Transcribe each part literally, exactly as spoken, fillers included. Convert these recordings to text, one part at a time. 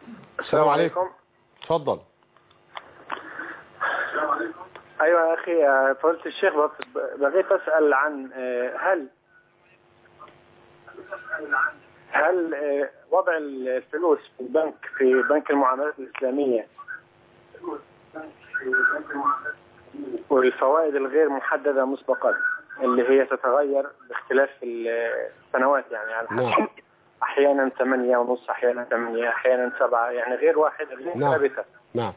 السلام عليكم. اتفضل. ايوه يا اخي فضيلة الشيخ، بغيت اسال عن هل هل وضع الفلوس في البنك في بنك المعاملات الاسلاميه والفوائد الغير محدده مسبقا اللي هي تتغير باختلاف السنوات، يعني على حسب احيانا ثمانية ونص، احيانا ثمانية، احيانا سبعة، يعني غير واحد غير ثابته. نعم.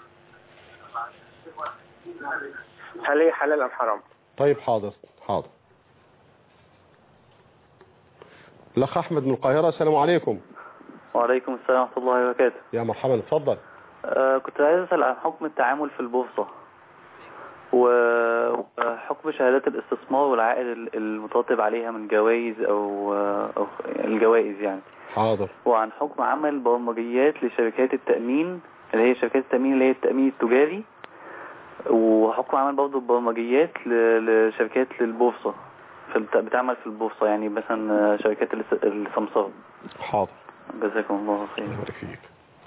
هل هي حلال ام حرام؟ طيب حاضر حاضر. الاخ احمد من القاهره. السلام عليكم. وعليكم السلام ورحمه الله وبركاته. يا مرحبا، اتفضل. آه كنت عايز اسال عن حكم التعامل في البورصه وحكم شهادات الاستثمار والعائد المترتب عليها من جوائز او او الجوائز يعني. حاضر. وعن حكم عمل برمجيات لشركات التامين اللي هي شركات التامين اللي هي التامين التجاري، وحكم عمل برضه برمجيات لشركات للبورصه في بتعمل في البورصه، يعني مثلا شركات السمسار. حاضر. جزاكم الله خير. الله يبارك فيك.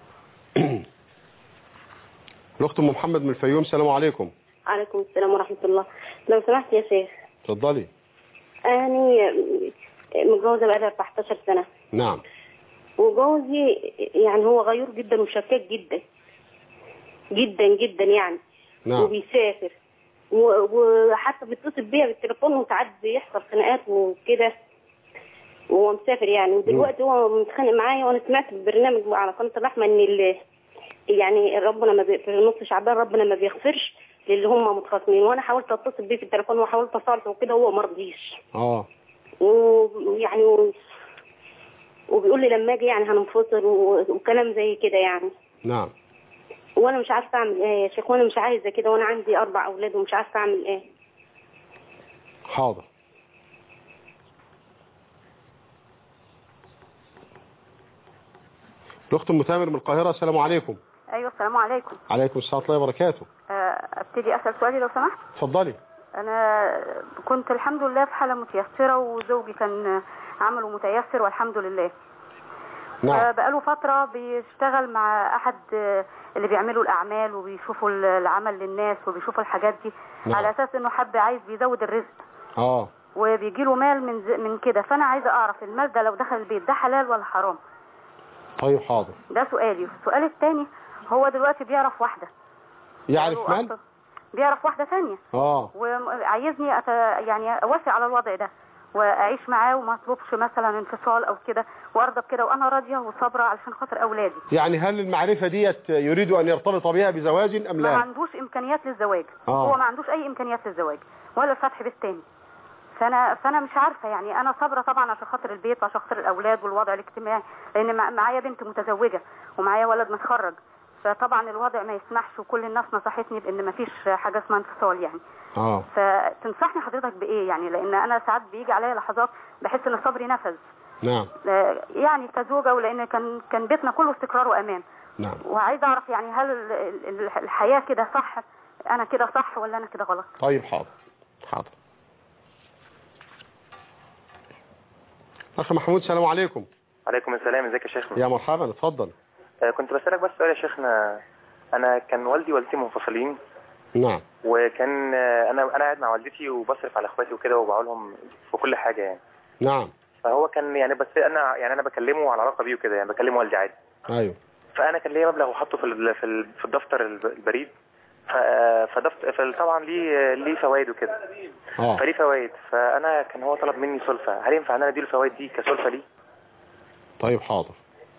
الاخت ام محمد من الفيوم. السلام عليكم. عليكم السلام ورحمه الله. لو سمحت يا شيخ. اتفضلي. انا متجوزه بقالي أربعتاشر سنه. نعم. وجوزي يعني هو غيور جدا وشكاك جدا جدا جدا يعني. نعم. وبيسافر وحتى بيتصل بيا بالتليفون وساعات بيحصل خناقات وكده وهو مسافر يعني. ودلوقتي هو متخانق معايا، وانا سمعت في البرنامج على قناه الرحمه ان يعني ربنا ما في نص شعبان ربنا ما بيغفرش للي هم متخاصمين، وانا حاولت اتصل بيه في التليفون وحاولت اصالحه وكده وهو ما رضيش. اه ويعني و... وبيقول لي لما اجي يعني هننفصل وكلام زي كده يعني. نعم. وانا مش عارفه اعمل ايه يا شيخ، وانا مش عايزه كده، وانا عندي اربع اولاد ومش عارفه اعمل ايه. حاضر. الاخت ام تامر من القاهره. السلام عليكم. ايوه السلام عليكم. عليكم السلام ورحمه الله وبركاته. ابتدي اسال سؤالي لو سمحت؟ اتفضلي. انا كنت الحمد لله في حاله متيسره، وزوجي كان عمله متيسر والحمد لله. نعم. بقاله فتره بيشتغل مع احد اللي بيعملوا الاعمال وبيشوفوا العمل للناس وبيشوفوا الحاجات دي. نعم. على اساس انه حب عايز بيزود الرزق. اه وبيجي له مال من من كده، فانا عايزه اعرف المال ده لو دخل البيت ده حلال ولا حرام؟ طيب حاضر. ده سؤالي. السؤال الثاني، هو دلوقتي بيعرف واحده. يعرف مال؟ بيعرف واحده ثانيه. اه وعايزني أت... يعني اوافق على الوضع ده واعيش معاه وما اطلبش مثلا انفصال او كده، وارضى بكده وانا راضيه وصابره علشان خاطر اولادي. يعني هل المعرفه ديت يريد ان يرتبط بها بزواج ام لا؟ ما عندوش امكانيات للزواج. آه. هو ما عندوش اي امكانيات للزواج ولا فتح بيت تاني. فانا فانا مش عارفه يعني، انا صابره طبعا عشان خاطر البيت وعشان خاطر الاولاد والوضع الاجتماعي، لان معايا بنت متزوجه ومعايا ولد متخرج، فطبعا الوضع ما يسمحش، وكل الناس نصحتني بان ما فيش حاجه اسمها انفصال يعني. اه فتنصحني حضرتك بايه يعني؟ لان انا ساعات بيجي عليا لحظات بحس ان صبري نفذ. نعم. يعني كزوجه، ولان كان كان بيتنا كله استقرار وامان. نعم. وعايزه اعرف يعني هل الحياه كده صح، انا كده صح ولا انا كده غلط؟ طيب حاضر حاضر. اخ محمود. السلام عليكم. وعليكم السلام. ازيك يا شيخنا؟ يا مرحبا، اتفضل. آه كنت بسألك بس سؤال يا شيخنا. انا كان والدي ووالدتي منفصلين. نعم. وكان آه انا انا قاعد مع والدتي وبصرف على اخواتي وكده وبقول لهم في كل حاجه يعني. نعم. فهو كان يعني بس انا يعني انا بكلمه على علاقه بيه وكده، يعني بكلم والدي عادي. ايوه. فانا كان ليا مبلغ وحطه في في في الدفتر البريد، فدفتر طبعا ليه ليه فوائد وكده. اه فليه فوائد، فانا كان هو طلب مني سلفه، هل ينفع ان انا اديله الفوائد دي كسلفه ليه؟ طيب حاضر.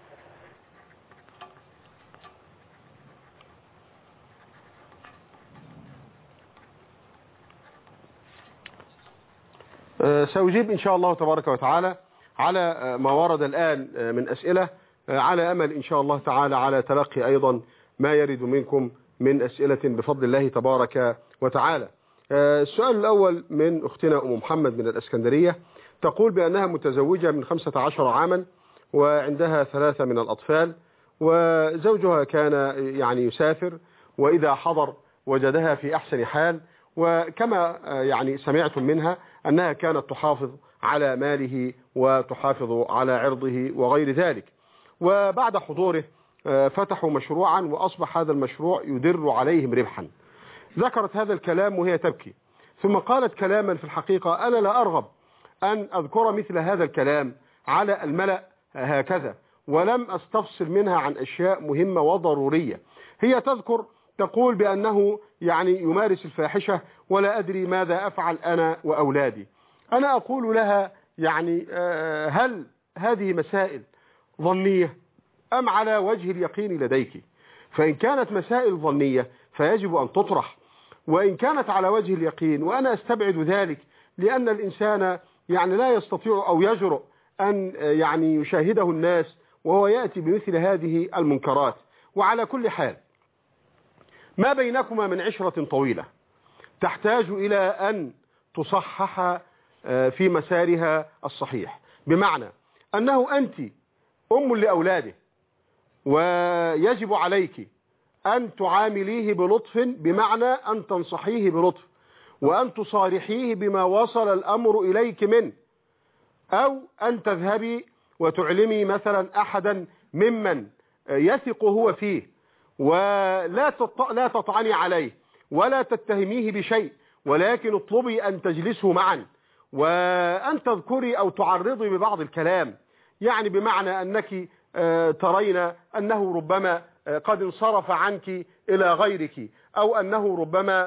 أه سأجيب إن شاء الله تبارك وتعالى على ما ورد الآن من أسئلة، على أمل إن شاء الله تعالى على تلقي أيضا ما يرد منكم من أسئلة بفضل الله تبارك وتعالى. السؤال الأول من أختنا أم محمد من الإسكندرية، تقول بأنها متزوجة من خمسة عشر عاما وعندها ثلاثة من الأطفال، وزوجها كان يعني يسافر، وإذا حضر وجدها في أحسن حال، وكما يعني سمعتم منها أنها كانت تحافظ على ماله وتحافظ على عرضه وغير ذلك. وبعد حضوره فتحوا مشروعا وأصبح هذا المشروع يدر عليهم ربحا. ذكرت هذا الكلام وهي تبكي، ثم قالت كلاما في الحقيقة أنا لا أرغب أن أذكر مثل هذا الكلام على الملأ هكذا، ولم أستفصل منها عن أشياء مهمة وضرورية. هي تذكر تقول بأنه يعني يمارس الفاحشة ولا أدري ماذا أفعل أنا وأولادي. أنا أقول لها يعني هل هذه مسائل ظنية أم على وجه اليقين لديك؟ فإن كانت مسائل ظنية فيجب أن تطرح، وإن كانت على وجه اليقين وأنا أستبعد ذلك لأن الإنسان يعني لا يستطيع أو يجرؤ أن يعني يشاهده الناس وهو يأتي بمثل هذه المنكرات. وعلى كل حال ما بينكما من عشرة طويلة تحتاج إلى أن تصحح في مسارها الصحيح، بمعنى أنه أنت أم لأولاده ويجب عليك أن تعامليه بلطف، بمعنى أن تنصحيه بلطف وأن تصارحيه بما وصل الأمر إليك منه، أو أن تذهبي وتعلمي مثلا أحدا ممن يثق هو فيه ولا لا تطعني عليه ولا تتهميه بشيء، ولكن اطلبي أن تجلسوا معا وأن تذكري أو تعرضي ببعض الكلام، يعني بمعنى أنك ترين أنه ربما قد انصرف عنك إلى غيرك، أو أنه ربما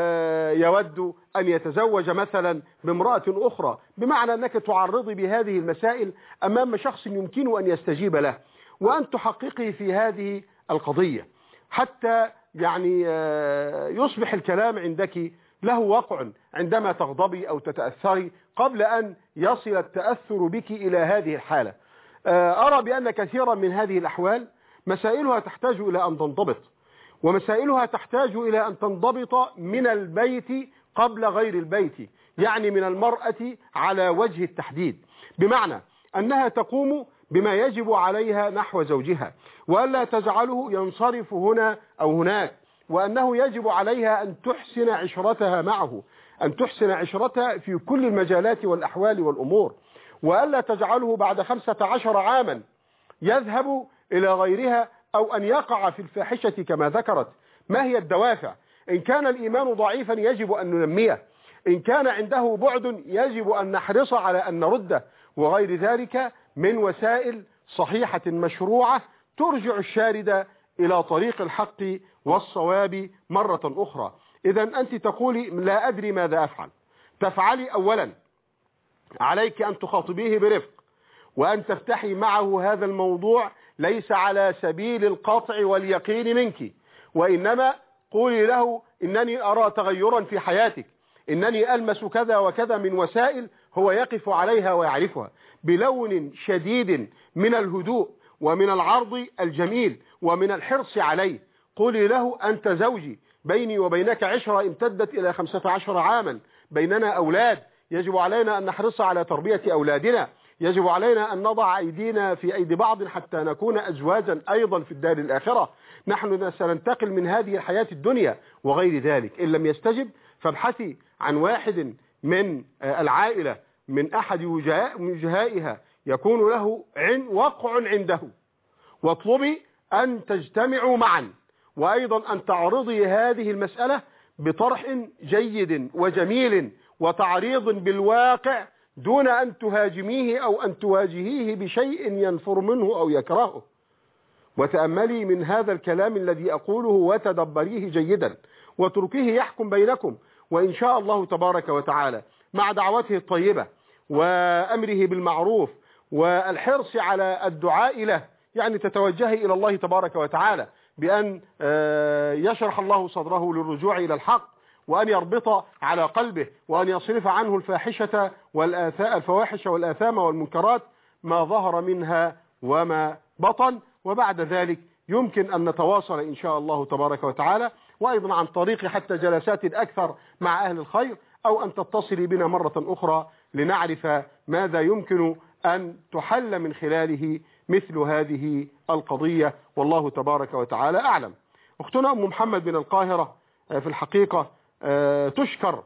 يود أن يتزوج مثلا بامرأة أخرى، بمعنى أنك تعرضي بهذه المسائل أمام شخص يمكن أن يستجيب له، وأن تحققي في هذه القضية حتى يعني يصبح الكلام عندك له وقع عندما تغضبي أو تتأثري قبل أن يصل التأثر بك إلى هذه الحالة. أرى بأن كثيرا من هذه الأحوال مسائلها تحتاج إلى أن تنضبط، ومسائلها تحتاج إلى أن تنضبط من البيت قبل غير البيت، يعني من المرأة على وجه التحديد، بمعنى أنها تقوم بما يجب عليها نحو زوجها وألا تجعله ينصرف هنا أو هناك، وأنه يجب عليها أن تحسن عشرتها معه، أن تحسن عشرتها في كل المجالات والأحوال والأمور، وألا تجعله بعد خمسة عشر عاما يذهب إلى غيرها أو أن يقع في الفاحشة كما ذكرت. ما هي الدوافع؟ إن كان الإيمان ضعيفا يجب أن ننميه، إن كان عنده بعد يجب أن نحرص على أن نرده، وغير ذلك من وسائل صحيحة مشروعة ترجع الشارد إلى طريق الحق والصواب مرة أخرى. إذا أنت تقولي لا أدري ماذا أفعل. تفعلي أولا عليك أن تخاطبيه برفق، وأن تفتحي معه هذا الموضوع ليس على سبيل القطع واليقين منك، وإنما قولي له إنني أرى تغيرا في حياتك، إنني ألمس كذا وكذا من وسائل هو يقف عليها ويعرفها، بلون شديد من الهدوء ومن العرض الجميل ومن الحرص عليه. قولي له أنت زوجي، بيني وبينك عشرة امتدت إلى خمسة عشر عاما، بيننا أولاد، يجب علينا أن نحرص على تربية أولادنا، يجب علينا أن نضع أيدينا في أيدي بعض حتى نكون أزواجا أيضا في الدار الآخرة، نحن سننتقل من هذه الحياة الدنيا وغير ذلك. إن لم يستجب فابحثي عن واحد من العائلة من أحد وجهائها يكون له وقع عنده، واطلبي أن تجتمعوا معا، وأيضا أن تعرضي هذه المسألة بطرح جيد وجميل وتعريض بالواقع دون أن تهاجميه أو أن تواجهيه بشيء ينفر منه أو يكرهه. وتأملي من هذا الكلام الذي أقوله وتدبريه جيدا، وتركيه يحكم بينكم، وإن شاء الله تبارك وتعالى مع دعوته الطيبة وأمره بالمعروف والحرص على الدعاء له، يعني تتوجهي إلى الله تبارك وتعالى بأن يشرح الله صدره للرجوع إلى الحق، وأن يربط على قلبه، وأن يصرف عنه الفاحشة والفواحش والآثام والمنكرات ما ظهر منها وما بطن. وبعد ذلك يمكن أن نتواصل إن شاء الله تبارك وتعالى، وأيضا عن طريق حتى جلسات أكثر مع أهل الخير، أو أن تتصلي بنا مرة أخرى لنعرف ماذا يمكن أن تحل من خلاله مثل هذه القضية، والله تبارك وتعالى أعلم. أختنا أم محمد من القاهرة في الحقيقة تشكر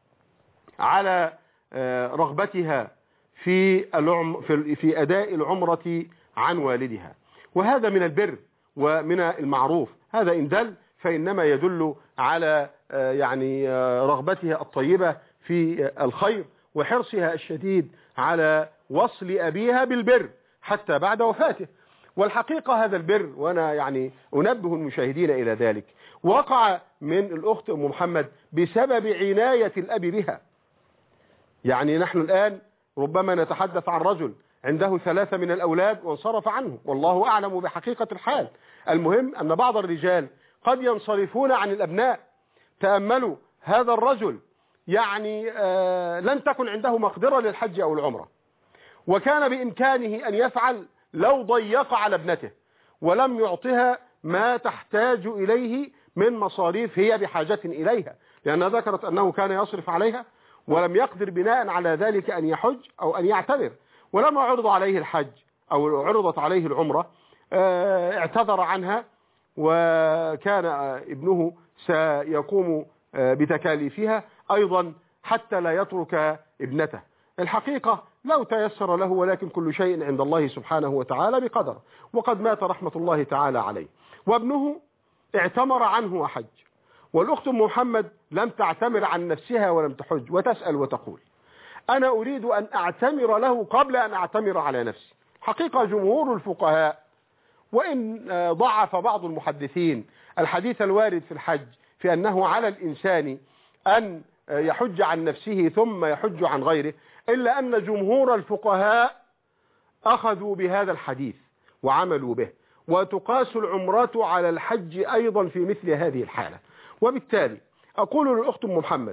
على رغبتها في في أداء العمرة عن والدها، وهذا من البر ومن المعروف. هذا إن دل فإنما يدل على يعني رغبتها الطيبة في الخير وحرصها الشديد على وصل أبيها بالبر حتى بعد وفاته. والحقيقة هذا البر، وأنا يعني أنبه المشاهدين إلى ذلك، وقع من الأخت أم محمد بسبب عناية الأب بها. يعني نحن الآن ربما نتحدث عن رجل عنده ثلاثة من الأولاد وانصرف عنه، والله أعلم بحقيقة الحال. المهم أن بعض الرجال قد ينصرفون عن الأبناء. تأملوا هذا الرجل يعني آه لن تكن عنده مقدرة للحج أو العمرة، وكان بإمكانه أن يفعل لو ضيق على ابنته ولم يعطها ما تحتاج إليه من مصاريف هي بحاجة إليها، لأنها ذكرت أنه كان يصرف عليها ولم يقدر بناء على ذلك أن يحج أو أن يعتمر. ولما عرض عليه الحج أو عرضت عليه العمرة آه اعتذر عنها، وكان ابنه سيقوم بتكاليفها أيضا حتى لا يترك ابنته. الحقيقة لو تيسر له، ولكن كل شيء عند الله سبحانه وتعالى بقدر، وقد مات رحمة الله تعالى عليه، وابنه اعتمر عنه وحج، والأخت محمد لم تعتمر عن نفسها ولم تحج، وتسأل وتقول أنا أريد أن أعتمر له قبل أن أعتمر على نفسي. حقيقة جمهور الفقهاء، وإن ضعف بعض المحدثين الحديث الوارد في الحج في أنه على الإنسان أن يحج عن نفسه ثم يحج عن غيره، إلا أن جمهور الفقهاء أخذوا بهذا الحديث وعملوا به، وتقاس العمرة على الحج أيضا في مثل هذه الحالة. وبالتالي أقول للأخت محمد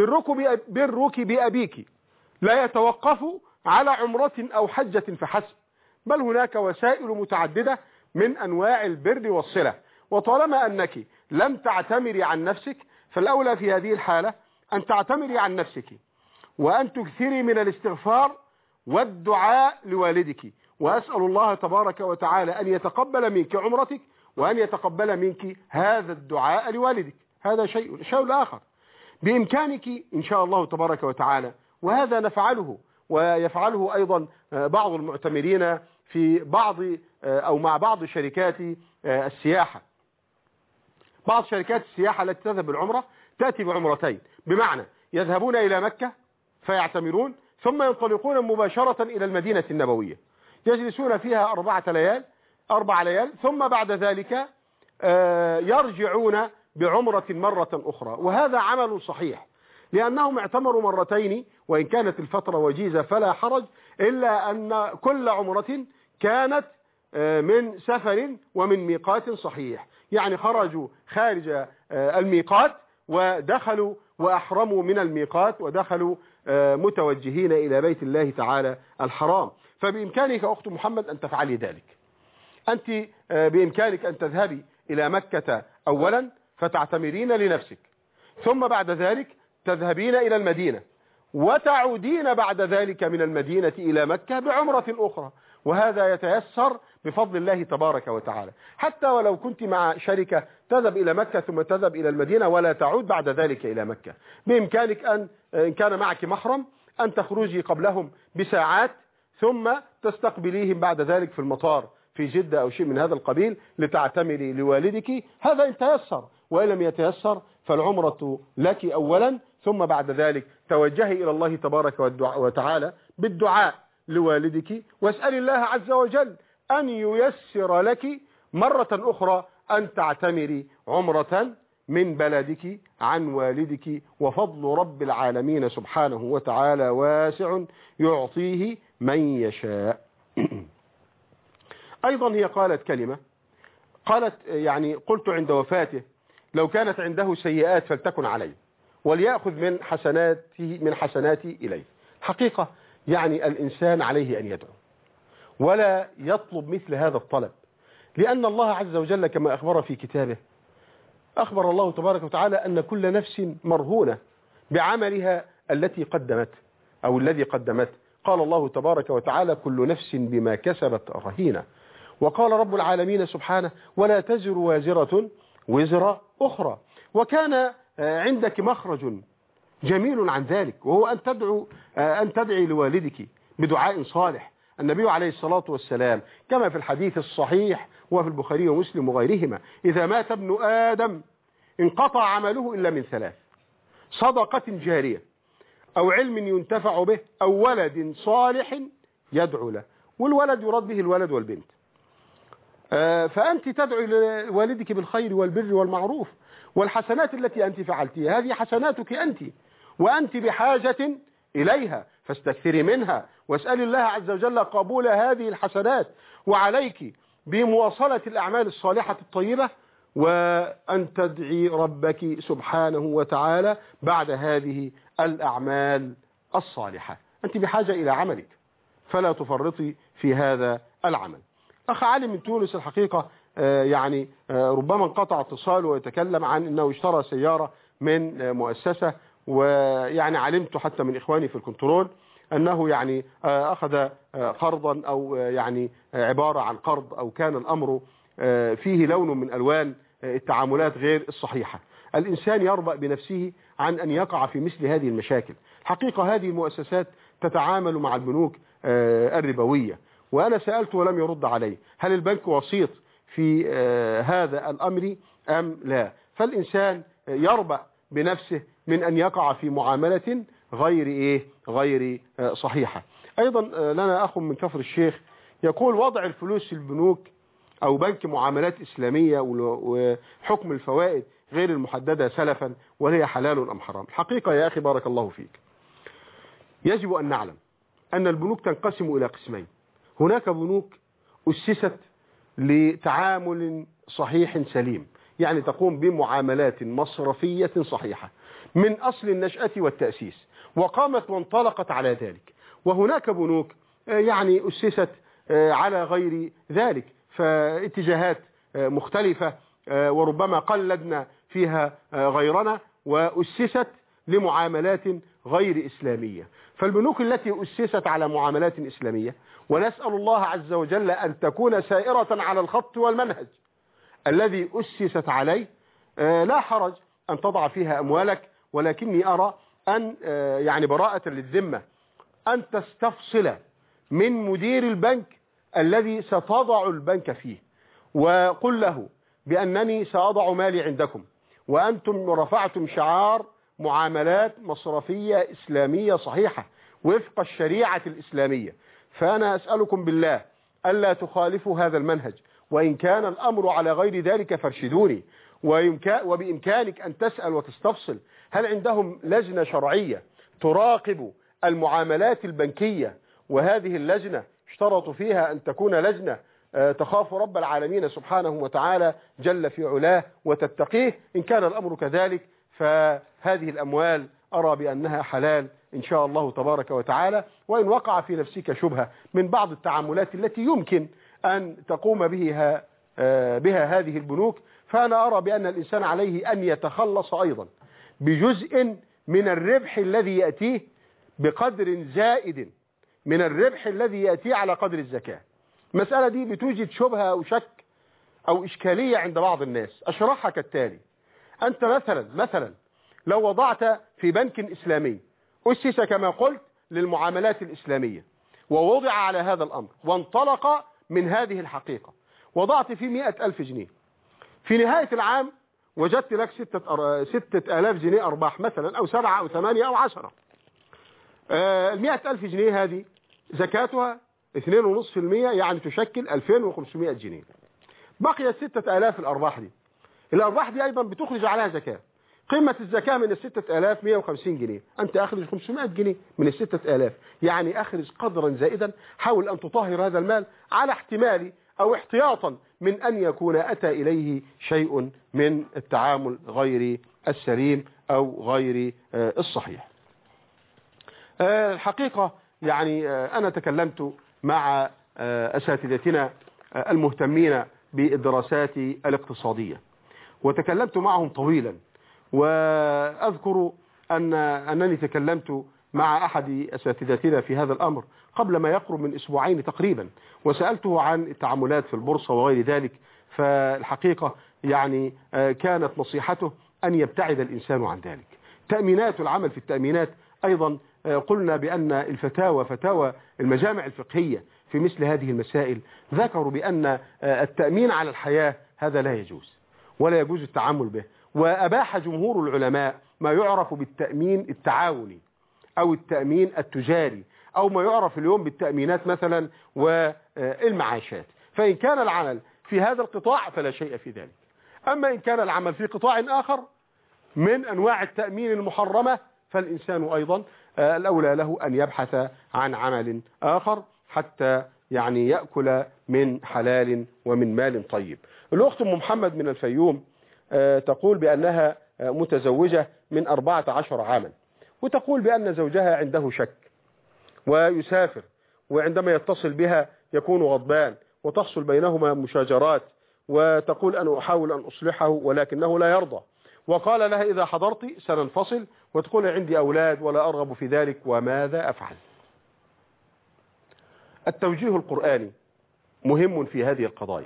برك بأبيك لا يتوقف على عمرة أو حجة فحسب، بل هناك وسائل متعددة من أنواع البر والصلة. وطالما أنك لم تعتمري عن نفسك فالأولى في هذه الحالة أن تعتمري عن نفسك، وأن تكثري من الاستغفار والدعاء لوالدك. وأسأل الله تبارك وتعالى أن يتقبل منك عمرتك، وأن يتقبل منك هذا الدعاء لوالدك. هذا شيء شيء آخر بإمكانك إن شاء الله تبارك وتعالى، وهذا نفعله ويفعله أيضا بعض المعتمرين في بعض أو مع بعض شركات السياحة. بعض شركات السياحة التي تذهب بالعمرة تأتي بعمرتين، بمعنى يذهبون إلى مكة فيعتمرون ثم ينطلقون مباشرة إلى المدينة النبوية، يجلسون فيها أربعة ليال أربع ليال ثم بعد ذلك يرجعون بعمرة مرة أخرى. وهذا عمل صحيح لأنهم اعتمروا مرتين، وإن كانت الفترة وجيزة فلا حرج، إلا أن كل عمرة كانت من سفر ومن ميقات صحيح، يعني خرجوا خارج الميقات ودخلوا وأحرموا من الميقات ودخلوا متوجهين إلى بيت الله تعالى الحرام. فبإمكانك أخت محمد أن تفعلي ذلك. أنت بإمكانك أن تذهبي إلى مكة أولا فتعتمرين لنفسك، ثم بعد ذلك تذهبين إلى المدينة، وتعودين بعد ذلك من المدينة إلى مكة بعمرة أخرى. وهذا يتيسر بفضل الله تبارك وتعالى، حتى ولو كنت مع شركة تذهب إلى مكة ثم تذهب إلى المدينة ولا تعود بعد ذلك إلى مكة. بإمكانك أن إن كان معك محرم أن تخرجي قبلهم بساعات ثم تستقبليهم بعد ذلك في المطار في جدة أو شيء من هذا القبيل لتعتمري لوالدك. هذا إن تيسر، وإن لم يتيسر فالعمرة لك أولا، ثم بعد ذلك توجهي إلى الله تبارك وتعالى بالدعاء لوالدك، واسأل الله عز وجل أن ييسر لك مرة أخرى أن تعتمري عمرة من بلدك عن والدك. وفضل رب العالمين سبحانه وتعالى واسع يعطيه من يشاء. أيضا هي قالت كلمة، قالت يعني قلت عند وفاته لو كانت عنده سيئات فلتكن علي وليأخذ من حسناتي من حسناتي إليه. حقيقة يعني الإنسان عليه أن يدعو ولا يطلب مثل هذا الطلب، لأن الله عز وجل كما أخبر في كتابه، أخبر الله تبارك وتعالى أن كل نفس مرهونة بعملها التي قدمت أو الذي قدمت. قال الله تبارك وتعالى كل نفس بما كسبت رهينة. وقال رب العالمين سبحانه ولا تزر وازرة وزر أخرى. وكان عندك مخرج جميل عن ذلك، وهو أن تدعو أن تدعي لوالدك بدعاء صالح النبي عليه الصلاة والسلام كما في الحديث الصحيح وفي البخاري ومسلم وغيرهما: إذا مات ابن آدم انقطع عمله إلا من ثلاث: صدقة جارية، أو علم ينتفع به، أو ولد صالح يدعو له. والولد يراد به الولد والبنت. فأنت تدعو لوالدك بالخير والبر والمعروف، والحسنات التي أنت فعلتها هذه حسناتك أنت، وأنت بحاجة إليها، فاستكثري منها واسأل الله عز وجل قبول هذه الحسنات، وعليك بمواصلة الأعمال الصالحة الطيبة، وأن تدعي ربك سبحانه وتعالى بعد هذه الأعمال الصالحة. أنت بحاجة إلى عملك، فلا تفرطي في هذا العمل. أخ علي من تونس الحقيقة يعني ربما انقطع اتصاله ويتكلم عن أنه اشترى سيارة من مؤسسة، ويعني علمت حتى من إخواني في الكنترول أنه يعني أخذ قرضا، أو يعني عبارة عن قرض، أو كان الأمر فيه لون من ألوان التعاملات غير الصحيحة. الإنسان يربأ بنفسه عن أن يقع في مثل هذه المشاكل. حقيقة هذه المؤسسات تتعامل مع البنوك الربوية، وأنا سألت ولم يرد علي هل البنك وسيط في هذا الأمر أم لا. فالإنسان يربأ بنفسه من أن يقع في معاملة غير إيه غير صحيحة. أيضا لنا أخ من كفر الشيخ يقول: وضع الفلوس في البنوك أو بنك معاملات إسلامية وحكم الفوائد غير المحددة سلفا، وهي حلال أم حرام؟ الحقيقة يا أخي بارك الله فيك، يجب أن نعلم أن البنوك تنقسم إلى قسمين. هناك بنوك أسست لتعامل صحيح سليم، يعني تقوم بمعاملات مصرفية صحيحة من أصل النشأة والتأسيس، وقامت وانطلقت على ذلك. وهناك بنوك يعني أسست على غير ذلك، فاتجاهات مختلفة وربما قلدنا فيها غيرنا، وأسست لمعاملات غير إسلامية. فالبنوك التي أسست على معاملات إسلامية، ونسأل الله عز وجل أن تكون سائرة على الخط والمنهج الذي أسست عليه، لا حرج أن تضع فيها أموالك، ولكني أرى أن يعني براءة للذمة أن تستفصل من مدير البنك الذي ستضع البنك فيه، وقل له بأنني سأضع مالي عندكم، وأنتم رفعتم شعار معاملات مصرفية إسلامية صحيحة وفق الشريعة الإسلامية، فأنا أسألكم بالله ألا تخالفوا هذا المنهج، وإن كان الأمر على غير ذلك فارشدوني. وبإمكانك أن تسأل وتستفصل هل عندهم لجنة شرعية تراقب المعاملات البنكية، وهذه اللجنة اشترطوا فيها أن تكون لجنة تخاف رب العالمين سبحانه وتعالى جل في علاه وتتقيه. إن كان الأمر كذلك فهذه الأموال أرى بأنها حلال إن شاء الله تبارك وتعالى. وإن وقع في نفسك شبهة من بعض التعاملات التي يمكن أن تقوم بها بها هذه البنوك، فأنا أرى بأن الإنسان عليه أن يتخلص أيضا بجزء من الربح الذي يأتيه بقدر زائد من الربح الذي يأتيه على قدر الزكاة. المسألة دي بتوجد شبهة أو شك أو إشكالية عند بعض الناس، أشرحها كالتالي. أنت مثلا مثلا لو وضعت في بنك إسلامي أسس كما قلت للمعاملات الإسلامية، ووضع على هذا الأمر وانطلق من هذه الحقيقة، وضعت فيه مئة ألف جنيه، في نهاية العام وجدت لك ستة, ستة آلاف جنيه أرباح مثلا، أو سبعة أو ثمانية أو عشرة. المئة ألف جنيه هذه زكاتها اثنين ونصف في المية، يعني تشكل ألفين وخمسمائة جنيه. بقي ستة آلاف الأرباح دي. الأرباح دي أيضا بتخرج عليها زكاة. قيمة الزكاة من الستة آلاف مئة وخمسين جنيه، أنت أخرج خمسمائة جنيه من الستة آلاف، يعني أخرج قدرا زائدا. حاول أن تطهر هذا المال على احتمال أو احتياطا من أن يكون أتى إليه شيء من التعامل غير السليم أو غير الصحيح. الحقيقة يعني أنا تكلمت مع أساتذتنا المهتمين بالدراسات الاقتصادية، وتكلمت معهم طويلا، وأذكر أن أنني تكلمت مع أحد أساتذتنا في هذا الأمر قبل ما يقرب من أسبوعين تقريبا، وسألته عن التعاملات في البورصة وغير ذلك. فالحقيقة يعني كانت نصيحته أن يبتعد الإنسان عن ذلك. تأمينات العمل في التأمينات أيضا قلنا بأن الفتاوى فتاوى المجامع الفقهية في مثل هذه المسائل ذكروا بأن التأمين على الحياة هذا لا يجوز ولا يجوز التعامل به، وأباح جمهور العلماء ما يعرف بالتأمين التعاوني أو التأمين التجاري أو ما يعرف اليوم بالتأمينات مثلا والمعاشات. فإن كان العمل في هذا القطاع فلا شيء في ذلك. أما إن كان العمل في قطاع آخر من أنواع التأمين المحرمة فالإنسان أيضا الأولى له أن يبحث عن عمل آخر حتى يعني يأكل من حلال ومن مال طيب. الأخت أم محمد من الفيوم تقول بأنها متزوجة من أربعة عشر عاما، وتقول بأن زوجها عنده شك ويسافر، وعندما يتصل بها يكون غضبان وتحصل بينهما مشاجرات، وتقول أنا أحاول أن أصلحه ولكنه لا يرضى، وقال لها إذا حضرت سننفصل، وتقول عندي أولاد ولا أرغب في ذلك وماذا أفعل؟ التوجيه القرآني مهم في هذه القضايا.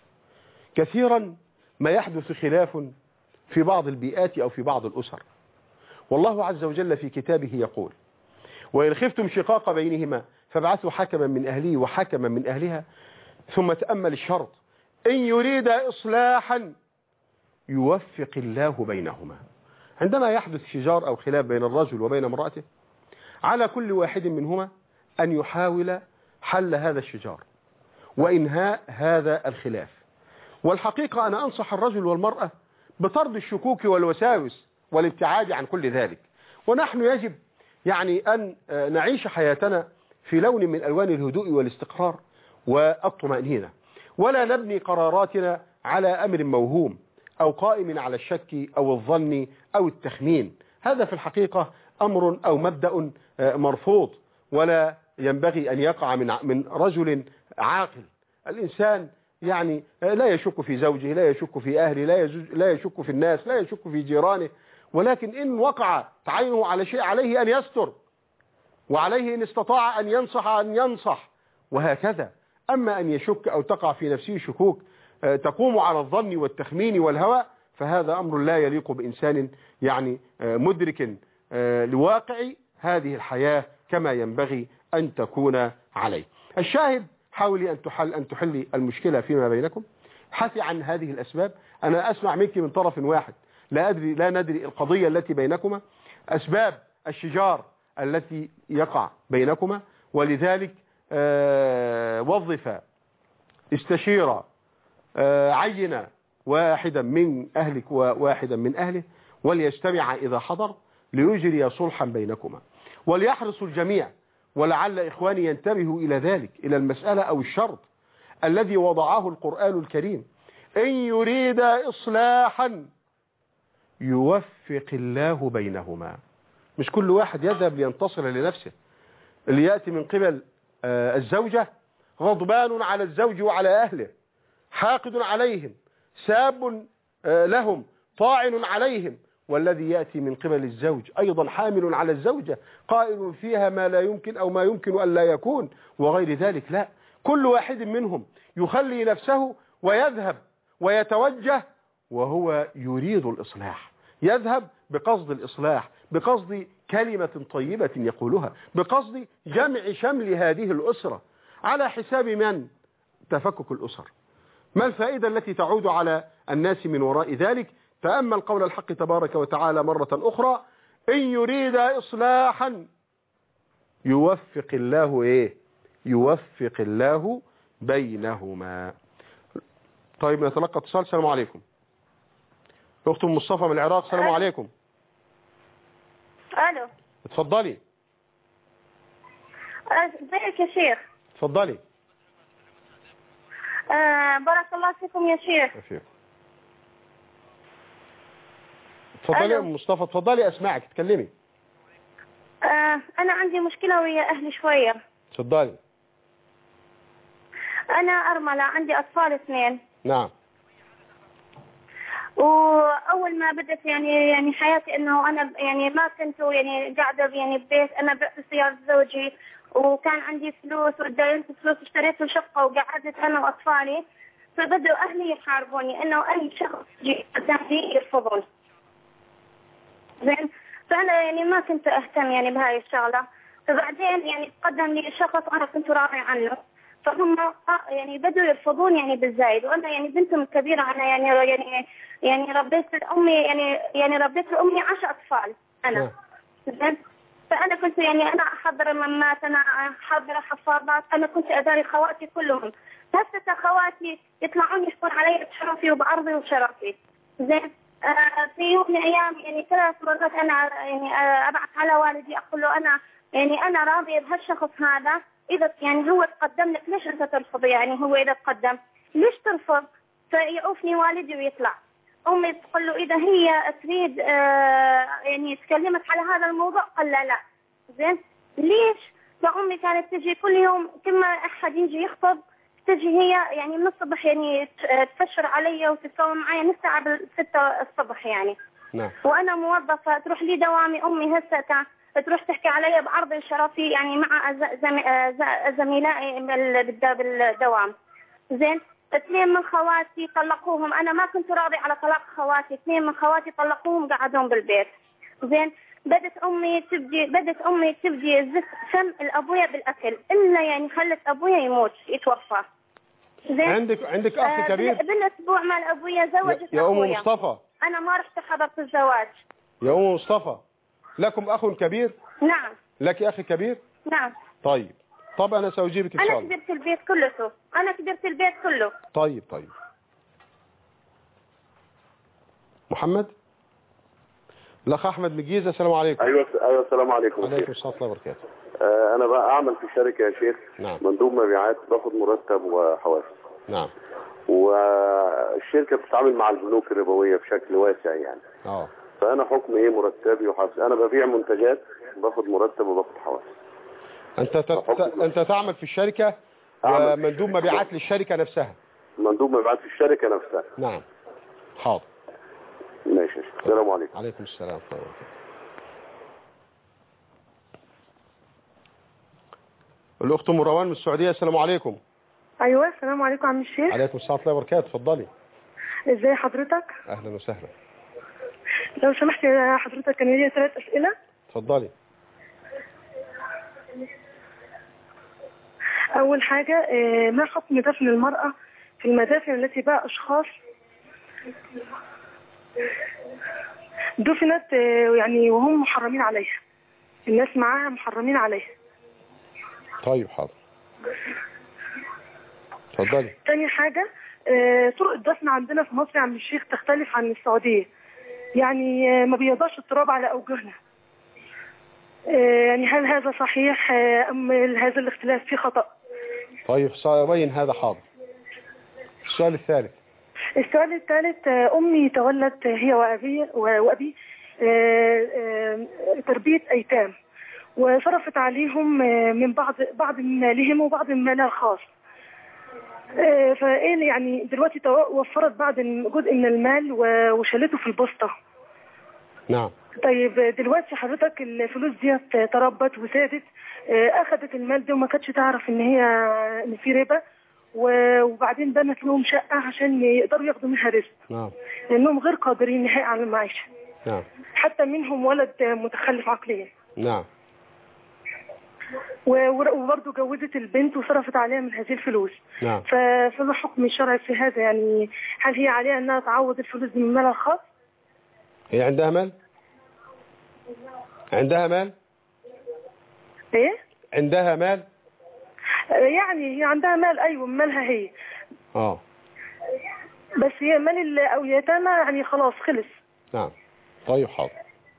كثيرا ما يحدث خلاف في بعض البيئات أو في بعض الأسر، والله عز وجل في كتابه يقول وإن خفتم شقاق بينهما فابعثوا حكما من أهله وحكما من أهلها، ثم تأمل الشرط إن يريد إصلاحا يوفق الله بينهما. عندما يحدث شجار أو خلاف بين الرجل وبين امرأته على كل واحد منهما أن يحاول حل هذا الشجار وإنهاء هذا الخلاف. والحقيقة أنا أنصح الرجل والمرأة بطرد الشكوك والوساوس والابتعاد عن كل ذلك، ونحن يجب يعني أن نعيش حياتنا في لون من ألوان الهدوء والاستقرار والطمأنينة، ولا نبني قراراتنا على أمر موهوم أو قائم على الشك أو الظن أو التخمين. هذا في الحقيقة أمر أو مبدأ مرفوض ولا ينبغي أن يقع من من رجل عاقل. الإنسان يعني لا يشك في زوجه، لا يشك في أهله، لا لا يشك في الناس، لا يشك في جيرانه، ولكن إن وقع تعينه على شيء عليه أن يستر، وعليه إن استطاع أن ينصح أن ينصح، وهكذا. أما أن يشك أو تقع في نفسه شكوك تقوم على الظن والتخمين والهوى فهذا أمر لا يليق بإنسان يعني مدرك لواقع هذه الحياة كما ينبغي أن تكون عليه. الشاهد حاولي أن تحل أن تحلي المشكلة فيما بينكم، حثي عن هذه الأسباب. أنا أسمع منك من طرف واحد، لا أدري لا ندري القضية التي بينكما، أسباب الشجار التي يقع بينكما، ولذلك وظف استشير عين واحدا من أهلك وواحدا من أهله وليجتمع إذا حضر ليجري صلحا بينكما، وليحرص الجميع، ولعل إخواني ينتبهوا إلى ذلك، إلى المسألة أو الشرط الذي وضعه القرآن الكريم: إن يريد إصلاحا يوفق الله بينهما. مش كل واحد يذهب لينتصر لنفسه، اللي يأتي من قبل الزوجة غضبان على الزوج وعلى أهله، حاقد عليهم، ساب لهم، طاعن عليهم، والذي يأتي من قبل الزوج أيضا حامل على الزوجة، قائل فيها ما لا يمكن أو ما يمكن أن لا يكون وغير ذلك. لا، كل واحد منهم يخلي نفسه ويذهب ويتوجه وهو يريد الإصلاح، يذهب بقصد الإصلاح، بقصد كلمة طيبة يقولها، بقصد جمع شمل هذه الأسرة. على حساب من؟ تفكك الأسر. ما الفائدة التي تعود على الناس من وراء ذلك؟ تأمل قول الحق تبارك وتعالى مرة أخرى: إن يريد إصلاحا يوفق الله إيه؟ يوفق الله بينهما. طيب نتلقى اتصال. السلام عليكم. أخت مصطفى من العراق. السلام عليكم. ألو. اتفضلي. ازيك يا شيخ؟ اتفضلي. آه بارك الله فيكم يا شيخ. أفيك. اتفضلي يا ام مصطفى، اتفضلي اسمعك، اتكلمي. آه انا عندي مشكله ويا اهلي شويه. اتفضلي. انا ارمله، عندي اطفال اثنين. نعم. واول ما بدت يعني يعني حياتي انه انا يعني ما كنت يعني قاعده يعني ببيت، انا بعت سياره زوجي وكان عندي فلوس وداينت فلوس، اشتريت له شقه وقعدت انا واطفالي، فبدأوا اهلي يحاربوني انه اي شخص يجي قدامي يرفضون. زين، فانا يعني ما كنت اهتم يعني بهاي الشغله، فبعدين يعني تقدم لي شخص انا كنت راضي عنه، فهم يعني بدوا يرفضون يعني بالزايد، وانا يعني بنتهم الكبيره انا يعني يعني يعني ربيت امي يعني يعني ربيت لامي عشر اطفال انا زين. فانا كنت يعني انا احضر ممات، انا احضر حفاضات، انا كنت اداري خواتي كلهم. هسه خواتي يطلعون يحكون علي بشرفي وبعرضي وشرفي زين. آه في يوم من الايام يعني ثلاث مرات انا يعني آه ابعث على والدي اقول له انا يعني انا راضيه بهالشخص هذا، اذا يعني هو تقدم لك ليش انت ترفض؟ يعني هو اذا تقدم ليش ترفض؟ فيعوفني والدي ويطلع. امي تقول له اذا هي تريد آه يعني تكلمك على هذا الموضوع، قال لا لا زين. ليش؟ فامي كانت تجي كل يوم كل ما احد يجي يخطب تجي هي يعني من الصبح يعني تفشر علي وتتكون معي من الساعه ستة الصبح يعني. نعم. وانا موظفه تروح لي دوامي، امي هسه تروح تحكي علي بعرض شرفي يعني مع زميلائي بالدوام زين. اثنين من خواتي طلقوهم، انا ما كنت راضي على طلاق خواتي، اثنين من خواتي طلقوهم قعدون بالبيت زين. بدت امي تبدي بدت امي تبدي زفت فم الابويا بالاكل الا يعني خلت ابويا يموت يتوفى زين. عندك عندك اخ آه كبير؟ بالاسبوع مال ابويا زوجت يا ام اخويا. مصطفى انا ما رحت حضرت الزواج. يا ام مصطفى لكم اخ كبير؟ نعم. لك اخ كبير؟ نعم. طيب طب انا ساجيبك ان شاء الله. انا كبرت البيت كله، انا كبرت البيت كله. طيب طيب محمد. الاخ احمد من الجيزه. السلام عليكم. ايوه ايوه السلام عليكم. وعليكم السلام ورحمه الله وبركاته. آه انا بقى اعمل في شركه يا شيخ. نعم. مندوب مبيعات، باخد مرتب وحوافز. نعم. والشركه بتتعامل مع البنوك الربويه بشكل واسع يعني. اه فانا حكم ايه مرتبي وحوافز؟ انا ببيع منتجات باخد مرتب وباخد حوافز. انت تت... انت تعمل في الشركه ومندوب مبيعات للشركه نفسها؟ مندوب مبيعات في الشركه نفسها. نعم. حاضر. ماشي. السلام عليكم. عليكم السلام ورحمه الله وبركاته. الاخت مروان من السعوديه. السلام عليكم. ايوه السلام عليكم عم الشيخ. عليكم السلام ورحمه الله وبركاته. اتفضلي. ازي حضرتك؟ اهلا وسهلا. لو سمحت يا حضرتك كان ليا ثلاث اسئله. اتفضلي. اول حاجه ما حكم دفن المراه في المدافن التي بها اشخاص دفنت يعني وهم محرمين عليها، الناس معاها محرمين عليها؟ طيب حاضر. اتفضلي. تاني حاجة طرق الدفن عندنا في مصر يا عم الشيخ تختلف عن السعودية، يعني ما بيضعش التراب على أوجهنا، يعني هل هذا صحيح أم هذا الاختلاف فيه خطأ؟ طيب سأبين هذا. حاضر. السؤال الثالث. السؤال الثالث أمي تولت هي وأبي وأبي تربية أيتام، وصرفت عليهم من بعض بعض من مالهم وبعض من مالها الخاص. فايه يعني دلوقتي وفرت بعض جزء من المال وشالته في البوسطه. نعم. طيب دلوقتي حضرتك الفلوس دي تربت وزادت، اخذت المال ده وما كانتش تعرف ان هي ان في ربا، وبعدين بنت لهم شقه عشان يقدروا ياخدوا منها رزق. نعم. لانهم غير قادرين نهائي على المعيشه. نعم. حتى منهم ولد متخلف عقليا. نعم. وبرضه جوزت البنت وصرفت عليها من هذه الفلوس. نعم. فما حكم الشرع في هذا؟ يعني هل هي عليها انها تعوض الفلوس دي من مالها الخاص؟ هي عندها مال؟ عندها مال؟ ايه؟ عندها مال؟ يعني هي عندها مال، ايوه مالها هي. اه بس هي مال او يتامى يعني خلاص خلص. نعم. طيب حاضر.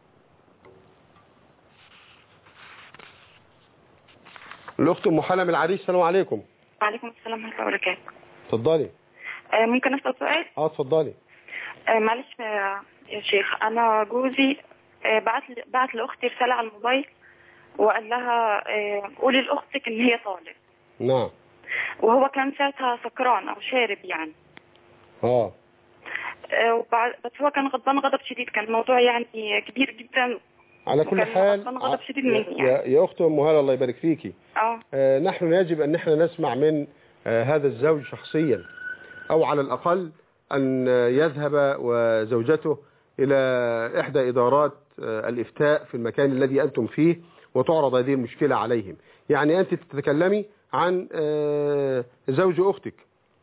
الأخت أم حلم العريس. السلام عليكم. وعليكم السلام ورحمة الله وبركاته. اتفضلي. آه ممكن أسأل سؤال؟ اه اتفضلي. آه معلش آه يا شيخ، أنا جوزي آه بعت بعت لأختي رسالة على الموبايل وقال لها آه قولي لأختك إن هي طالق. نعم. وهو كان ساعتها سكران أو شارب يعني. اه آه وبعد بس هو كان غضبان غضب شديد، كان الموضوع يعني كبير جدا. على كل حال غضب شديد مني يعني. يا, يا أخت أم هالة الله يبارك فيكي. اه, آه نحن يجب أن نحن نسمع من آه هذا الزوج شخصيا، أو على الأقل أن يذهب وزوجته إلى إحدى إدارات آه الإفتاء في المكان الذي أنتم فيه وتعرض هذه المشكلة عليهم. يعني أنت تتكلمي عن زوج أختك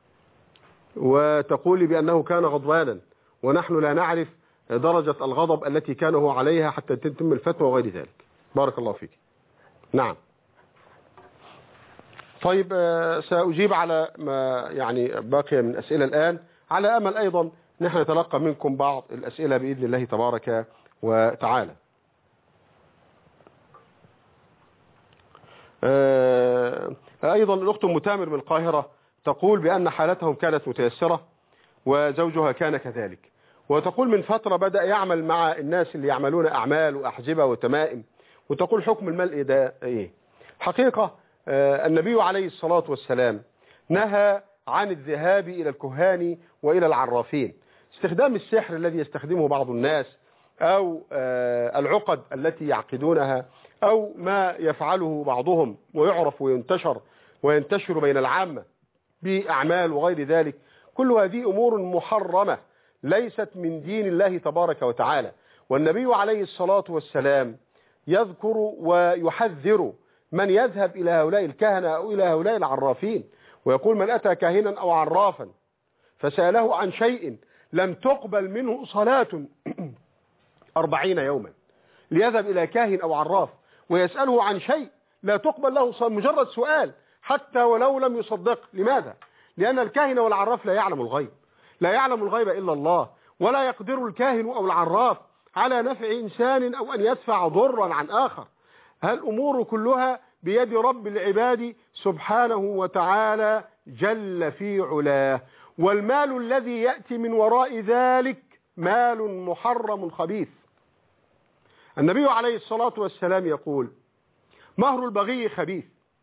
وتقولي بأنه كان غضبانا ونحن لا نعرف درجة الغضب التي كان هو عليها حتى تتم الفتوى وغير ذلك. بارك الله فيك. نعم. طيب سأجيب على ما يعني باقي من أسئلة الآن، على أمل أيضا نحن نتلقى منكم بعض الأسئلة بإذن الله تبارك وتعالى. أيضا الأخت متامر من القاهرة تقول بأن حالتهم كانت متيسرة وزوجها كان كذلك، وتقول من فترة بدأ يعمل مع الناس اللي يعملون أعمال وأحجبة وتمائم، وتقول حكم الملء ده إيه؟ حقيقة النبي عليه الصلاة والسلام نهى عن الذهاب إلى الكهان وإلى العرافين. استخدام السحر الذي يستخدمه بعض الناس أو العقد التي يعقدونها أو ما يفعله بعضهم ويعرف وينتشر وينتشر بين العامة بأعمال وغير ذلك، كل هذه أمور محرمة ليست من دين الله تبارك وتعالى. والنبي عليه الصلاة والسلام يذكر ويحذر من يذهب إلى هؤلاء الكهنة أو إلى هؤلاء العرافين، ويقول من أتى كاهنا أو عرافا فسأله عن شيء لم تقبل منه صلاة أربعين يوما، ليذهب إلى كاهن أو عراف ويسأله عن شيء لا تقبل له صلاة، مجرد سؤال حتى ولو لم يصدق. لماذا؟ لأن الكاهن والعراف لا يعلم الغيب، لا يعلم الغيب إلا الله، ولا يقدر الكاهن أو العراف على نفع إنسان أو أن يدفع ضرا عن آخر. هالأمور كلها بيد رب العباد سبحانه وتعالى جل في علاه، والمال الذي يأتي من وراء ذلك مال محرم خبيث. النبي عليه الصلاة والسلام يقول مهر البغي خبيث،